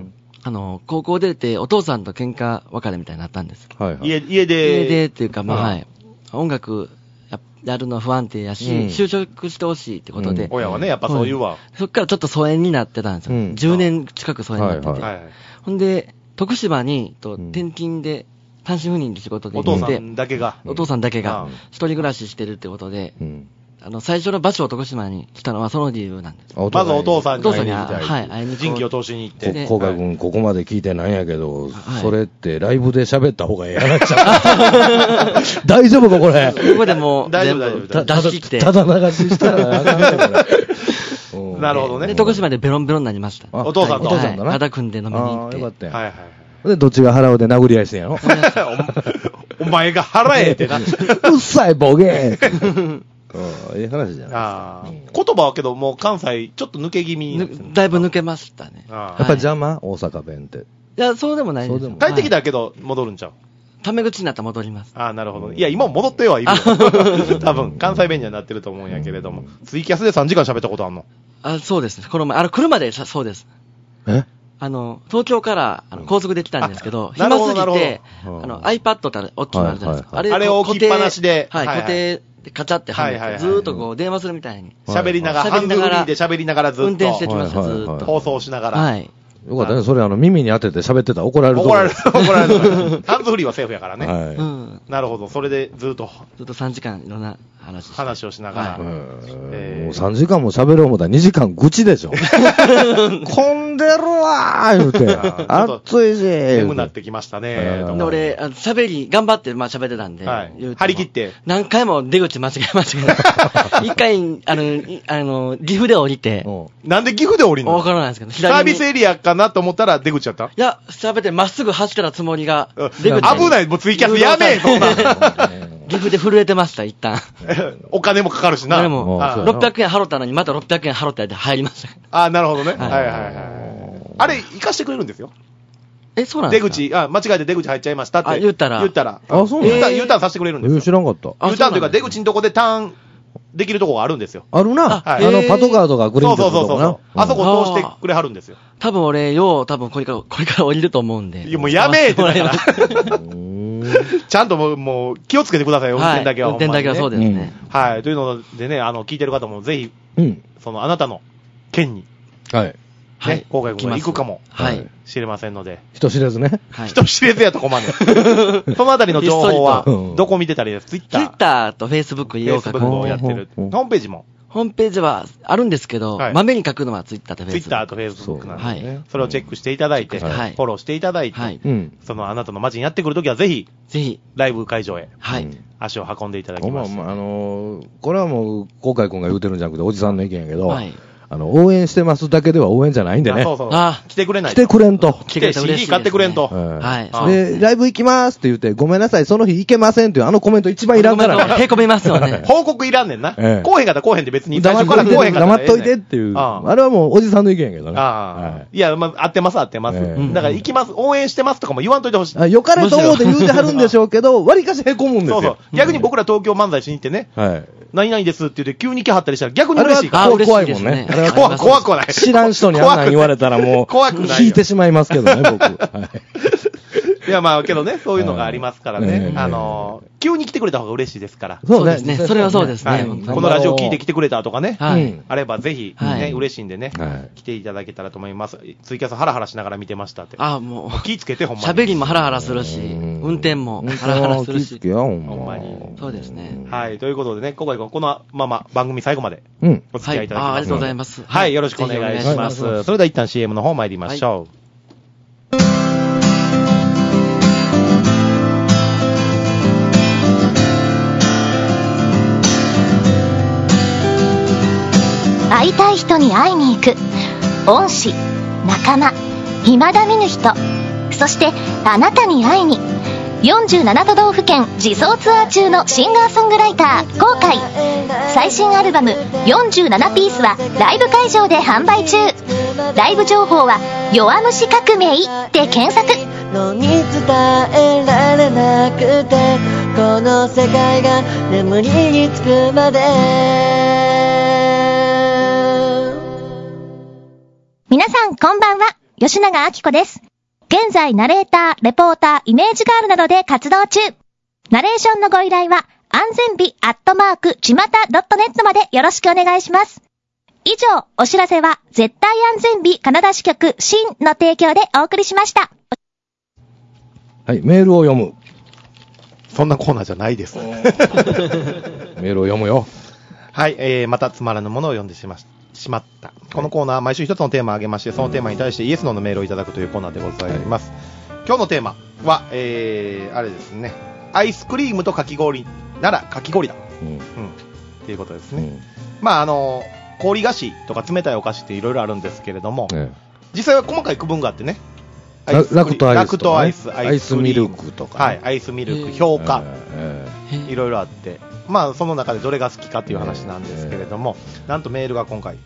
高校出てお父さんと喧嘩別れみたいになったんです。 はいはい、家でっていうか、まあ、はい。音楽やるの不安定やし、就職してほしいってことで。 親はね、やっぱそういうわ。 そっからちょっと疎遠になってたんですよ。10年近く疎遠になってて。はいはい、ほんで、徳島に転勤で、単身赴任で仕事で行って、 お父さんだけが、 一人暮らししてるってことで、最初の場所を徳島に来たのはその理由なんです。 まずお父さんに会いに行きたい。 はい、 人気を通しに行って。 コカ君、ここまで聞いてないんやけど、それってライブで喋った方がええやなっちゃう。大丈夫か、これ。 ここでもう、大丈夫。出し切って。 ただ流ししたらあかんねこれ。なるほどね。 で、徳島でベロンベロンになりました。 お父さんと。 肩組んで飲みに行って。 よかったよ。 はいはい。 で、どっちが払うで殴り合いしてんやろ。 お前が払えってな。うっさいボケー。いい話じゃないですか。言葉はけど、もう関西、ちょっと抜け気味。 だいぶ抜けましたね。 やっぱ邪魔大阪弁って。 いや、そうでもないです。 帰ってきたけど、戻るんちゃう。 タメ口になったら戻ります。 なるほど。いや、今戻ってはいるよ。多分、関西弁にはなってると思うんやけれども。ツイキャスで3時間喋ったことあんの？ そうですね。この前、車でそうです。東京から高速で来たんですけど、暇すぎて、iPad って大きいのあるじゃないですか。 あれを置きっぱなしで。 はい、固定でカチャってはめて、ずーっとこう電話するみたいに。 喋りながら、ハンズフリーで喋りながらずっと。 運転してきました、ずーっと。 放送しながら。 はい。 よかったね。それ耳に当てて喋ってたら怒られる。 怒られる。ハンズフリーはセーフやからね。はい。なるほど。それでずっと 3時間いろんな話をしながら。 もう3時間も喋ろう思ったら2時間愚痴でしょ。混んでるわー言うて。暑いし。 眠なってきましたね。 俺、頑張って喋ってたんで。 張り切って。 何回も出口間違え。一回、岐阜で降りて。 なんで岐阜で降りんの？ わからないですけど。 サービスエリアかなと思ったら出口やった？いや、喋ってまっすぐ走ってたつもりが、 出口。危ない、もうツイキャスやべえ、そんな。 岐阜で震えてました、一旦。 お金もかかるしな。 でも、600円払ったのにまた600円払ったやで入りました。 なるほどね。はいはいはい。あれ、行かしてくれるんですよ。 そうなんですか？ 出口、間違えて出口入っちゃいましたって。 言ったら。 そうなんですか？ U ターンさせてくれるんですよ。 知らんかった。 U ターンというか出口のとこでターンできるとこがあるんですよ。 あるな。パトカーとかグリーンとか。 そう。あそこ通してくれはるんですよ。 多分俺、これから降りると思うんで。 いや、もうやめえってだから。ちゃんともう気をつけてくださいよ、運転だけは。 運転だけはそうですね。 はい。というのでね、聞いてる方もぜひ、あなたの県に、 はい。 ね、郊外君が行くかもしれませんので。 人知れずね。 人知れずやと困る。そのあたりの情報は、どこ見てたらいいですか？ Twitter と Facebook 利用かをやってる。ホームページも。 ホームページはあるんですけど、まめに書くのは Twitter と Facebook。 Twitter と Facebook なんでね。それをチェックしていただいて、フォローしていただいて、あなたの街にやってくるときはぜひ、ライブ会場へ、足を運んでいただきます。 これはもう、航海君が言うてるんじゃなくて、おじさんの意見やけど、応援してますだけでは応援じゃないんでね。 来てくれない。 来てくれんと。 来て CD 買ってくれんと。 はい。 で、ライブ行きますって言って、ごめんなさい、その日行けませんっていうコメント一番いらんからね。 へこみますよね。 報告いらんねんな。こうへんかったらこうへんって別に最初からこうへんかったら。 黙っといてっていう。あれはもうおじさんの意見やけどね。 いや、合ってます。だから行きます、応援してますとかも言わんといてほしい。 よかれと思うて言うてはるんでしょうけど、割かしへこむんですよ。 そう。逆に僕ら東京漫才しに行ってね。何々ですって言って急に来はったりしたら逆に嬉しいから。怖いもんね。 怖くはない。 知らん人にあんなん言われたらもう、引いてしまいますけどね、僕。 いや、けどね、そういうのがありますからね。急に来てくれた方が嬉しいですから。 そうですね。それはそうですね。 このラジオ聞いて来てくれたとかね。あればぜひ、ね、嬉しいんでね、来ていただけたらと思います。ツイキャスハラハラしながら見てましたって。 もう。 気ぃつけて、ほんまに。 喋りもハラハラするし、運転もハラハラするし。 ほんまに。 そうですね。 はい。ということでね、今回このまま番組最後までお付き合いいただきます。 ありがとうございます。 はい。よろしくお願いします。それでは一旦 CM の方参りましょう。 会いたい人に会いに行く恩師、仲間、未だ見ぬ人、そしてあなたに会いに47都道府県自走ツアー中のシンガーソングライター航海。最新アルバム47ピースはライブ会場で販売中。ライブ情報は弱虫革命で検索。 のに伝えられなくてこの世界が眠りにつくまで。 皆さんこんばんは、吉永明子です。 現在ナレーター、レポーター、イメージガールなどで活動中。ナレーションのご依頼は安全日ちまた.net までよろしくお願いします。以上、お知らせは絶対安全日カナダ支局新の提供でお送りしました。 はい、メールを読む。 そんなコーナーじゃないです。 メールを読むよ。 はい、またつまらぬものを読んでしまった。このコーナーは毎週一つのテーマを挙げまして、そのテーマに対してイエスノーのメールをいただくというコーナーでございます。今日のテーマは、あれですね。アイスクリームとかき氷ならかき氷だ。っていうことですね。まあ氷菓子とか冷たいお菓子っていろいろあるんですけれども、実際は細かい区分があってね。 ラクトアイス、 アイスミルクとか、 はい、アイスミルク、氷菓、いろいろあって、まあその中でどれが好きかっていう話なんですけれども、なんとメールが今回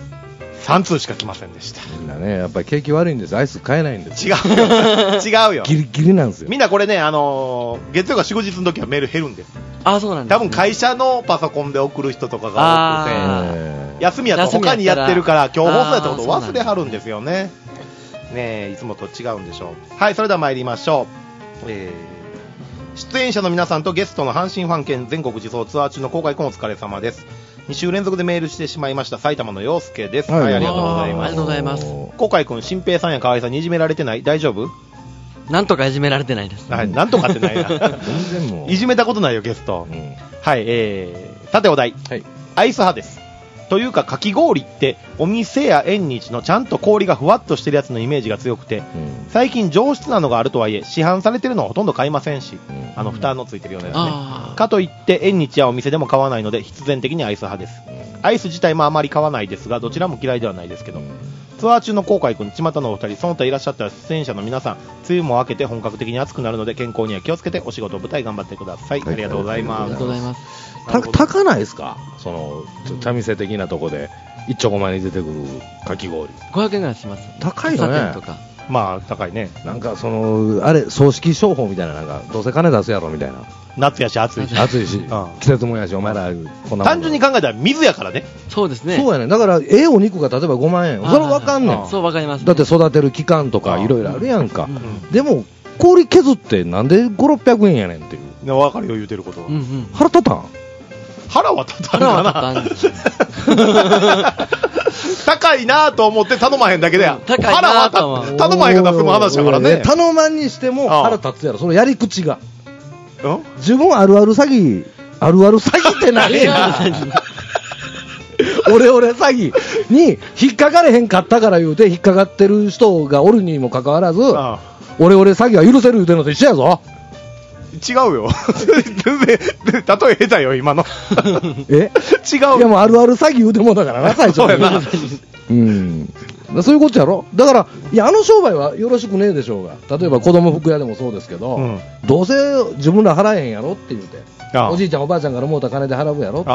3通しか来ませんでした。 みんなね、やっぱり景気悪いんです。アイス買えないんです。 違うよ。 ギリギリなんですよ。 みんなこれね、月曜が祝日の時はメール減るんです。 あ、そうなんです、ね。 多分会社のパソコンで送る人とかが多くて、休みやと他にやってるから今日放送やったことを忘れはるんですよね。ねえ、いつもと違うんでしょう。はい、それでは参りましょう。出演者の皆さんとゲストの阪神ファン兼全国自走ツアー中の公開くんお疲れ様です。2週連続でメールしてしまいました埼玉の陽介です。はい、ありがとうございます。 ありがとうございます。 公開くん、新平さんや河合さんにいじめられてない？大丈夫？ なんとかいじめられてないです。 はい、なんとかってないな。全然もういじめたことないよ、ゲスト。はい、さてお題、はい、アイス派です。というかかき氷ってお店や縁日のちゃんと氷がふわっとしてるやつのイメージが強くて、最近上質なのがあるとはいえ市販されてるのはほとんど買いませんし、蓋のついてるようなやつね。かといって縁日やお店でも買わないので必然的にアイス派です。アイス自体もあまり買わないですがどちらも嫌いではないですけど、ツアー中の航海君、ちまたのお二人、その他いらっしゃった出演者の皆さん、梅雨も明けて本格的に暑くなるので健康には気をつけてお仕事舞台頑張ってください。ありがとうございます。ありがとうございます。 高ないですか？その茶店的なとこで一丁前に出てくるかき氷 500円ぐらいします。 高いよね。 まあ高いね。 なんかそのあれ葬式商法みたいな、なんかどうせ金出すやろみたいな。 夏やし暑いし季節もやし、お前らこんな単純に考えたら水やからね。 そうですね。 そうやね。だからお肉が例えば5万円、それ分かんねん。 そう分かります。 だって育てる期間とかいろいろあるやんか。でも氷削ってなんで5、600円やねんっていう。 分かるよ、言うてることは。 腹立たん？ 腹は立たんかな。高いなと思って頼まへんだけで、腹は頼まへんが出すも話だからね。 頼まんにしても腹立つやろ、そのやり口が。自分あるある詐欺って何や。オレオレ詐欺に引っかかれへんかったから言うて引っかかってる人がおるにもかかわらず、オレオレ詐欺は許せる言うてんのと一緒やぞ。 違うよ。全然例え下手よ今の。 違う。いやもうあるある詐欺言うてもだからな、最初に。そういうことやろ。だからいや、あの商売はよろしくねえでしょうが、例えば子供服屋でもそうですけど、どうせ自分ら払えへんやろって言うて、おじいちゃんおばあちゃんからもうた金で払うやろって、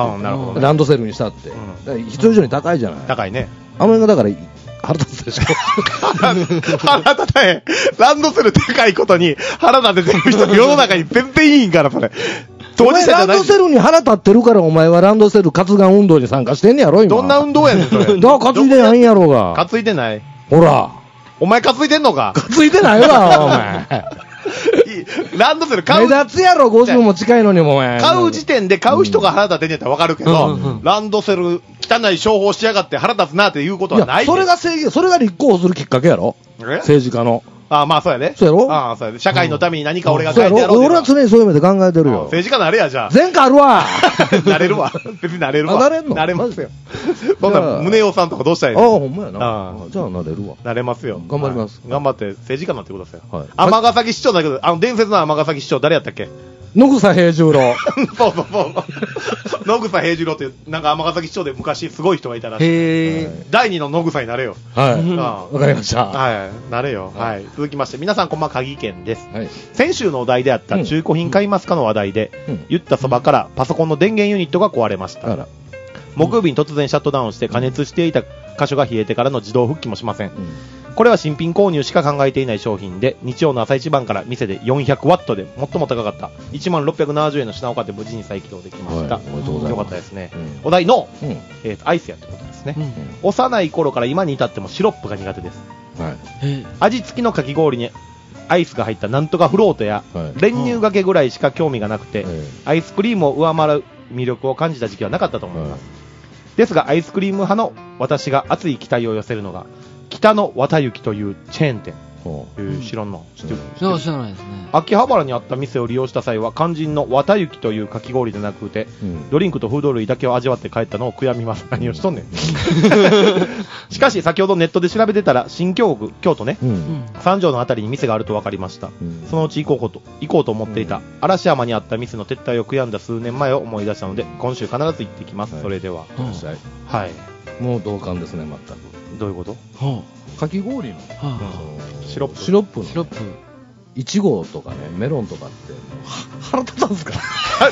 ランドセルにしたって、必要以上に高いじゃない。 高いね。 あの辺がだから腹立つでしょ。 腹立たへん。ランドセル高いことに腹立ててる人世の中に全然いいんから、それ。 お前ランドセルに腹立ってるからお前はランドセル活眼運動に参加してんねやろ今。 どんな運動やねんそれ。 だから担いでないんやろうが。 担いでない。 ほら。 お前担いでんのか。 担いでないわお前。 ランドセル買う。 目立つやろ、50も近いのにも。 買う時点で買う人が腹立てんやったら分かるけど、ランドセル汚い商法しやがって腹立つなっていうことはない。 それが立候補するきっかけやろ、政治家の。 ああ、まあそうやね。 そうやろ。 ああ、そうやね。社会のために何か俺が書いてやろう。 俺は常にそういう目で考えてるよ。 政治家なれや、じゃあ。 前科あるわ。 なれるわ。別になれるわ。 なれんの？ なれますよ。そんな、宗男さんとかどうしたらいいの？ ああ、ほんまやな。じゃあなれるわ。 なれますよ。 頑張ります。 頑張って政治家になってください。はい。尼崎市長だけど、伝説の尼崎市長誰やったっけ？ 野草平十郎。 そうそうそう。野草平十郎って、なんか尼崎市長で昔すごい人がいたらしい。第二の野草になれよ。 はい。わかりました。 はい。なれよ。はい。続きまして、皆さんこんばんは、鍵県です。先週のお題であった中古品買いますかの話題で、言ったそばからパソコンの電源ユニットが壊れました。木曜日に突然シャットダウンして加熱していた箇所が冷えてからの自動復帰もしません。これは新品購入しか考えていない商品で、日曜の朝一番から店で400ワットで最も高かった1670円の品を買って無事に再起動できました。よかったですね。お題の、アイスやってことですね。幼い頃から今に至ってもシロップが苦手です。 はい、味付きのかき氷にアイスが入ったなんとかフロートや、はい、練乳がけぐらいしか興味がなくて、アイスクリームを上回る魅力を感じた時期はなかったと思います、ですがアイスクリーム派の私が熱い期待を寄せるのが北の綿雪というチェーン店。知らんな。知ってる？ 知らないですね。 秋葉原にあった店を利用した際は肝心の綿雪というかき氷でなくて、ドリンクとフード類だけを味わって帰ったのを悔やみます。何をしとんねん。しかし先ほどネットで調べてたら新京区、京都ね、三条のあたりに店があると分かりました、そのうち行こうと思っていた、嵐山にあった店の撤退を悔やんだ数年前を思い出したので今週必ず行ってきます、それでは、 はい、もう同感ですね。全く。 どういうこと？ かき氷の、 シロップの、 いちごとかね、メロンとかって腹立たんすか？ 腹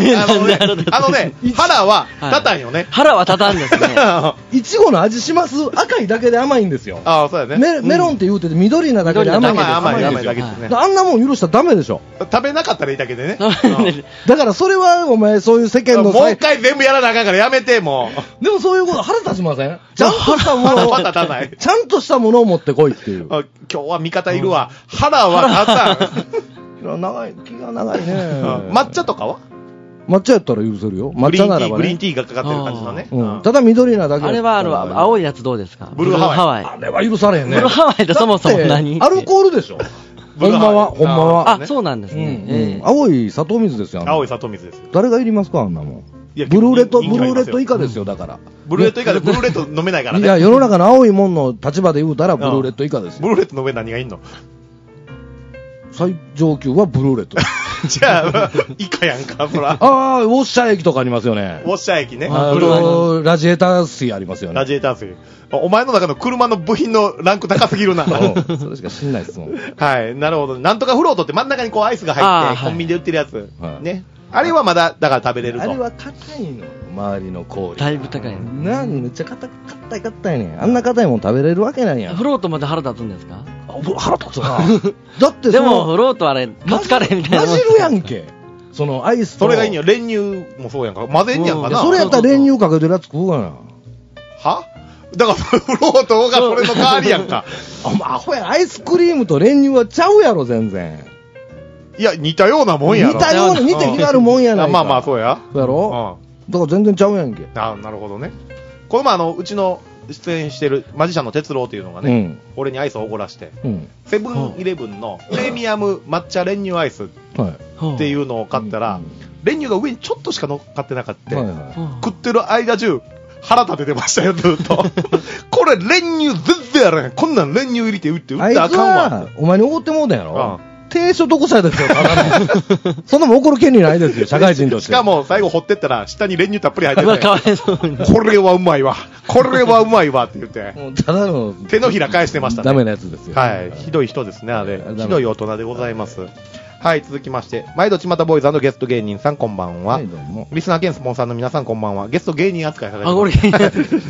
は立たんよね。 腹は立たんですね。 いちごの味します？赤いだけで甘いんですよ。 ああ、そうやね。 メロンって言うてて緑なだけで甘いんですよ。甘いだけですね。あんなもん許したらダメでしょ。 食べなかったらいいだけでね。 だからそれはお前そういう世間のもう一回全部やらなあかんからやめてもう。でもそういうこと腹立ちません？ちゃんとしたものをちゃんとしたものを持ってこいっていう。 今日は味方いるわ。腹は立たん。 気が長いね。 抹茶とかは？ 抹茶やったら許せるよ。抹茶ならばね。 グリーンティーがかかってる感じのね。 ただ緑なだけ。 あれは青いやつどうですか？ ブルーハワイ。 あれは許されへんね。 ブルーハワイってそもそも何？ アルコールでしょ。ほんまは。 あ、そうなんですね。 青い砂糖水ですよ。 青い砂糖水です。 誰がいりますかあんなもん。ブルーレット以下ですよ、だから。 ブルーレット以下でブルーレット飲めないからね。 いや、世の中の青いもんの立場で言うたらブルーレット以下ですよ。 ブルーレットの上何がいんの？ 最上級はブルーレット。 じゃあ、以下やんか、そら。 ウォッシャー液とかありますよね。 ウォッシャー液ね。 ラジエーター水ありますよね。 ラジエーター水。お前の中の車の部品のランク高すぎるな。 それしか知んないですもん。 はい、なるほど。なんとかフロートって真ん中にこうアイスが入って、コンビニで売ってるやつ。ね。あれはまだ、だから食べれると。 あれは硬いの。周りの氷。 だいぶ高いの。 めっちゃ硬いね。あんな硬いもん食べれるわけないやん。 フロートまで腹立つんですか？ 腹立つな。だってでもフロートあれ、カツカレーみたいな。 混じるやんけ。そのアイスと。 それがいいんよ。練乳もそうやんか。混ぜんやんかな。 それやったら練乳かけてるやつ食うかな。 は？だからフロートがそれの代わりやんか。 アホや。アイスクリームと練乳はちゃうやろ、全然。 いや、似たようなもんやろ。 似て非なるもんやないか。 まあ、そうや。 そうやろ？だから全然ちゃうやんけ。 なるほどね。この前うちの出演してるマジシャンの哲郎っていうのがね、俺にアイスをおごらして、セブンイレブンのプレミアム抹茶練乳アイスっていうのを買ったら、練乳が上にちょっとしか乗っかってなかった。食ってる間中、腹立ててましたよ、ずっと。これ練乳全然やらへん。こんなん練乳入れて売ってあかんわ。 お前におごってもうたんやろ？低所得者ですよ、そんなもん怒る権利ないですよ、社会人として。 しかも最後掘ってったら、下に練乳たっぷり入ってて、 かわいそうにこれはうまいわって言って、 ただの手のひら返してましたね。 ダメなやつですよ。 はい。ひどい人ですね、あれ。ひどい大人でございます。はい、続きまして、毎度ちまたボーイズ&ゲスト芸人さんこんばんは。はい、どうも。リスナー兼スポンサーの皆さんこんばんは。ゲスト芸人扱いされてます。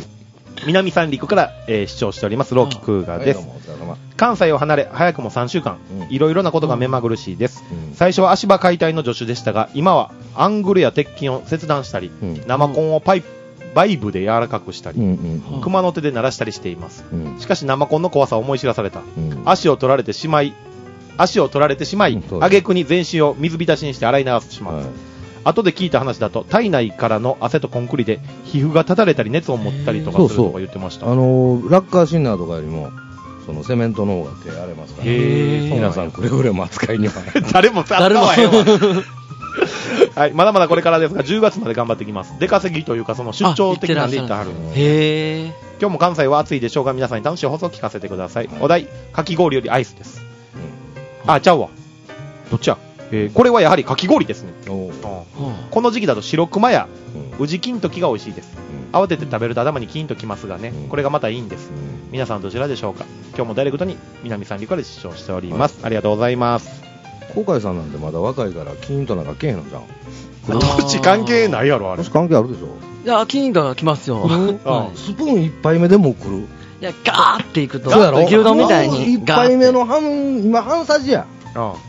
南三陸から、視聴しておりますローキクーガーです。関西を離れ早くも3週間、いろいろなことが目まぐるしいです。最初は足場解体の助手でしたが、今はアングルや鉄筋を切断したり、生コンをバイブで柔らかくしたり、熊の手で鳴らしたりしています。しかし生コンの怖さを思い知らされた。足を取られてしまい、挙句に全身を水浸しにして洗い流してしまう。後で聞いた話だと体内からの汗とコンクリで皮膚がただれたり熱を持ったりとかするとか言ってました。 ラッカーシンナーとかよりもそのセメントの方が手荒れますから、皆さんくれぐれも扱いには誰も扱わへんわ。はい、まだまだこれからですが10月まで頑張ってきます。出稼ぎというかその出張的なんで行ってはる。今日も関西は暑いでしょうが皆さんに楽しい放送を聞かせてください。お題かき氷よりアイスです。ちゃうわ。どっちや。これはやはりかき氷ですね。この時期だと白熊や宇治金時が美味しいです。慌てて食べると頭にキーンときますがね、これがまたいいんです。皆さんどちらでしょうか。今日もダイレクトに南三陸から視聴しております。ありがとうございます。 航海さんなんてまだ若いからキーンとなんかけえへんのじゃん。 どっち関係ないやろあれ。 関係あるでしょ。 いやキーンとは来ますよ。 スプーン一杯目でも来る。 いやガーっていくと牛丼みたいに一杯目の今半さじや。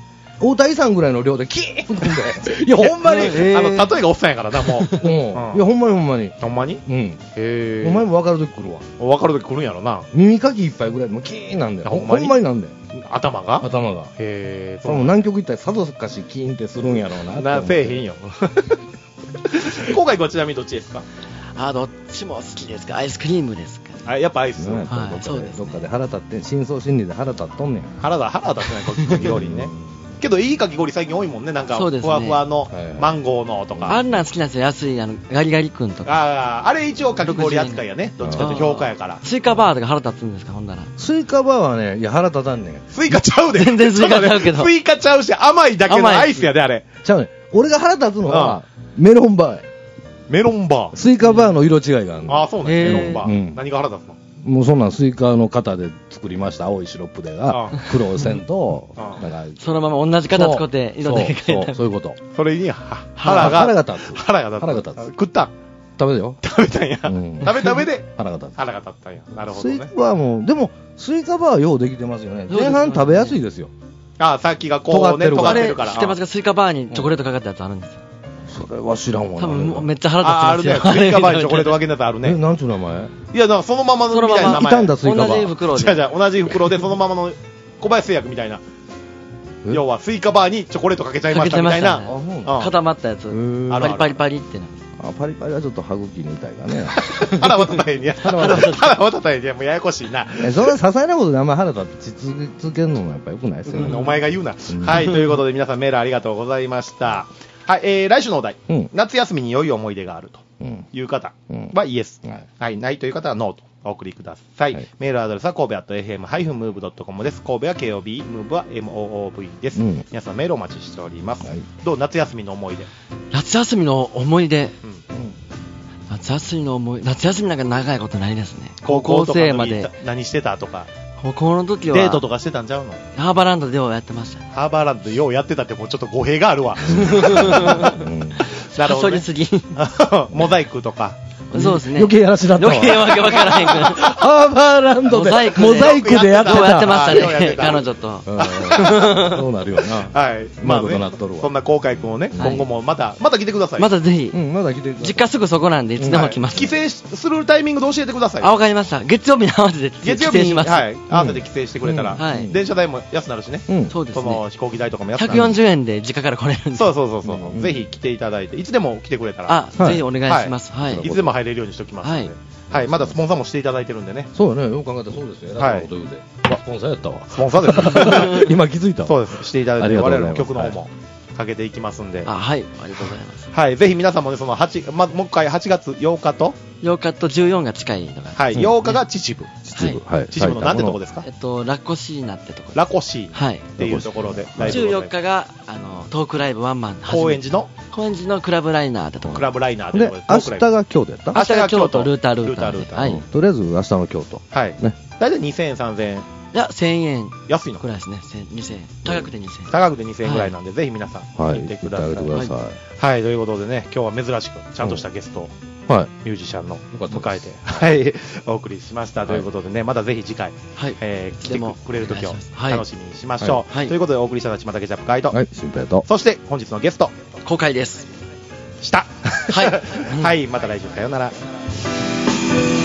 大谷さんぐらいの量でキーン飛んで。いや、ほんまに。 例えがおっさんやからな、もう。 いや、ほんまにほんまに。 ほんまに？ うん。へぇ。お前も分かるとき来るわ。 分かるとき来るんやろな。 耳かき一杯ぐらいでもキーンなんだよ。ほんまになんだよ。 頭が。 へぇ。それも南極行ったらさぞかしキーンってするんやろうな。 せえへんよ。今回はちなみにどっちですか？ どっちも好きですか？アイスクリームですか？ やっぱアイス。 はい、そうです。 どっかで腹立って、深層心理で腹立っとんねん。 腹立ってないかき氷にね。けどいいかき氷最近多いもんね。なんかふわふわのマンゴーのとか。 あんなん好きなんですよ。安いガリガリ君とか。 あれ一応かき氷扱いやね。どっちかというと評価やから。 スイカバーとか腹立つんですか？ほんなら。 スイカバーはね、いや腹立たんねん。 スイカちゃうで。 全然スイカちゃうけど。 スイカちゃうし甘いだけのアイスやであれ。 ちゃうねん。俺が腹立つのはメロンバーや。 メロンバー。 スイカバーの色違いがあるの。 そうね。メロンバー。何が腹立つの？ もうそんなんスイカの型で作りました。青いシロップで黒線とそのまま同じ型作って色だけ変えた。 そういうこと。 それに腹が立つ。腹が立つ。食った？ 食べたよ。 食べたんや。食べた上で腹が立つ。 腹が立ったんや。なるほどね。 スイカバーもでもスイカバーはようできてますよね。前半食べやすいですよ。 さっきがこうね尖ってるから。 知ってますか？スイカバーにチョコレートかかったやつあるんですよ。 それは知らんわ。 多分めっちゃ腹立ってますよ。 あるね。スイカバーにチョコレート分けのやつあるね。 なんちゅう名前？ いや、だからそのままのみたいな名前。 傷んだスイカバー。 同じ袋で。 同じ袋でそのままの小林製薬みたいな。要はスイカバーにチョコレートかけちゃいましたみたいな。 固まったやつ。パリパリパリってな。 パリパリはちょっと歯茎みたいかね。 腹渡ったへんや。腹渡ったへんや。もうややこしいな。 そんな些細なことであんま腹立ち続けるのもやっぱ良くないですよね。 お前が言うな。はい。ということで皆さんメールありがとうございました。はい。来週のお題。夏休みに良い思い出があるという方はイエス。はい。ないという方はノーとお送りください。メールアドレスは神戸@fm-move.com です。神戸は KOB、ムーブは MOOV です。皆さんメールお待ちしております。どう？夏休みの思い出。 夏休みの思い出。夏休みなんか長いことないですね。高校生まで。 何してたとか。 高校の時は。 デートとかしてたんちゃうの？ ハーバーランドでようやってました。 ハーバーランドでようやってたってもうちょっと語弊があるわ。 なるほど、ね。すぎ。 モザイクとか。 そうですね。 余計やらしだったわ。 余計わけわからへんから。 ハーバーランドでモザイクでやってた。 やってましたね。彼女と。 そうなるよな。 はい。まあね。そんな航海君をね、今後もまた来てください。 またぜひ。 また来てください。 実家すぐそこなんでいつでも来ます。 帰省するタイミングで教えてください。 わかりました。月曜日に合わせて帰省します。 はい。合わせて帰省してくれたら、電車代も安なるしね。 そうですね。 その飛行機代とかも安なる。 140円で実家から来れるんで。 そう。ぜひ来ていただいて、いつでも来てくれたら。 ぜひお願いします。はい。 いつでも入れるようにしておきます。はい、まだスポンサーもしていただいてるんでね。 そうだね、よく考えたらそうですよ。はい。スポンサーやったわ。 スポンサーです。 今気づいたわ。 そうです。していただいて、我々の曲の方もかけていきますんで。 はい、ありがとうございます。 はい、ぜひ皆さんもね、そのもう一回8月8日と 14が近いのが。 はい、8日が秩父。 はい。 秩父のなんてとこですか？ ラコシーナってとこ。 ラコシー。 はい。 っていうところで。 14日が、トークライブワンマン。 高円寺のクラブライナーってところ。 クラブライナーってところで。 明日が京都やった？ 明日が京都、ルーター。 はい。とりあえず明日の京都。 はい。ね。だいたい2000円、3000円。 いや、1000円。 安いのくらいですね。2000円。高くて2000円。 高くて2000円ぐらいなんで、ぜひ皆さん、行ってください。はい、ということでね、今日は珍しく、ちゃんとしたゲストを、ミュージシャンの迎えて、はい、お送りしました。ということでね、またぜひ次回、来てくれる時を楽しみにしましょう。ということで、お送りしたのは、ちまたケチャップガイド。 はい、シンペイと。 そして、本日のゲスト。 公開です。 した。 はい。 はい、また来週、さようなら。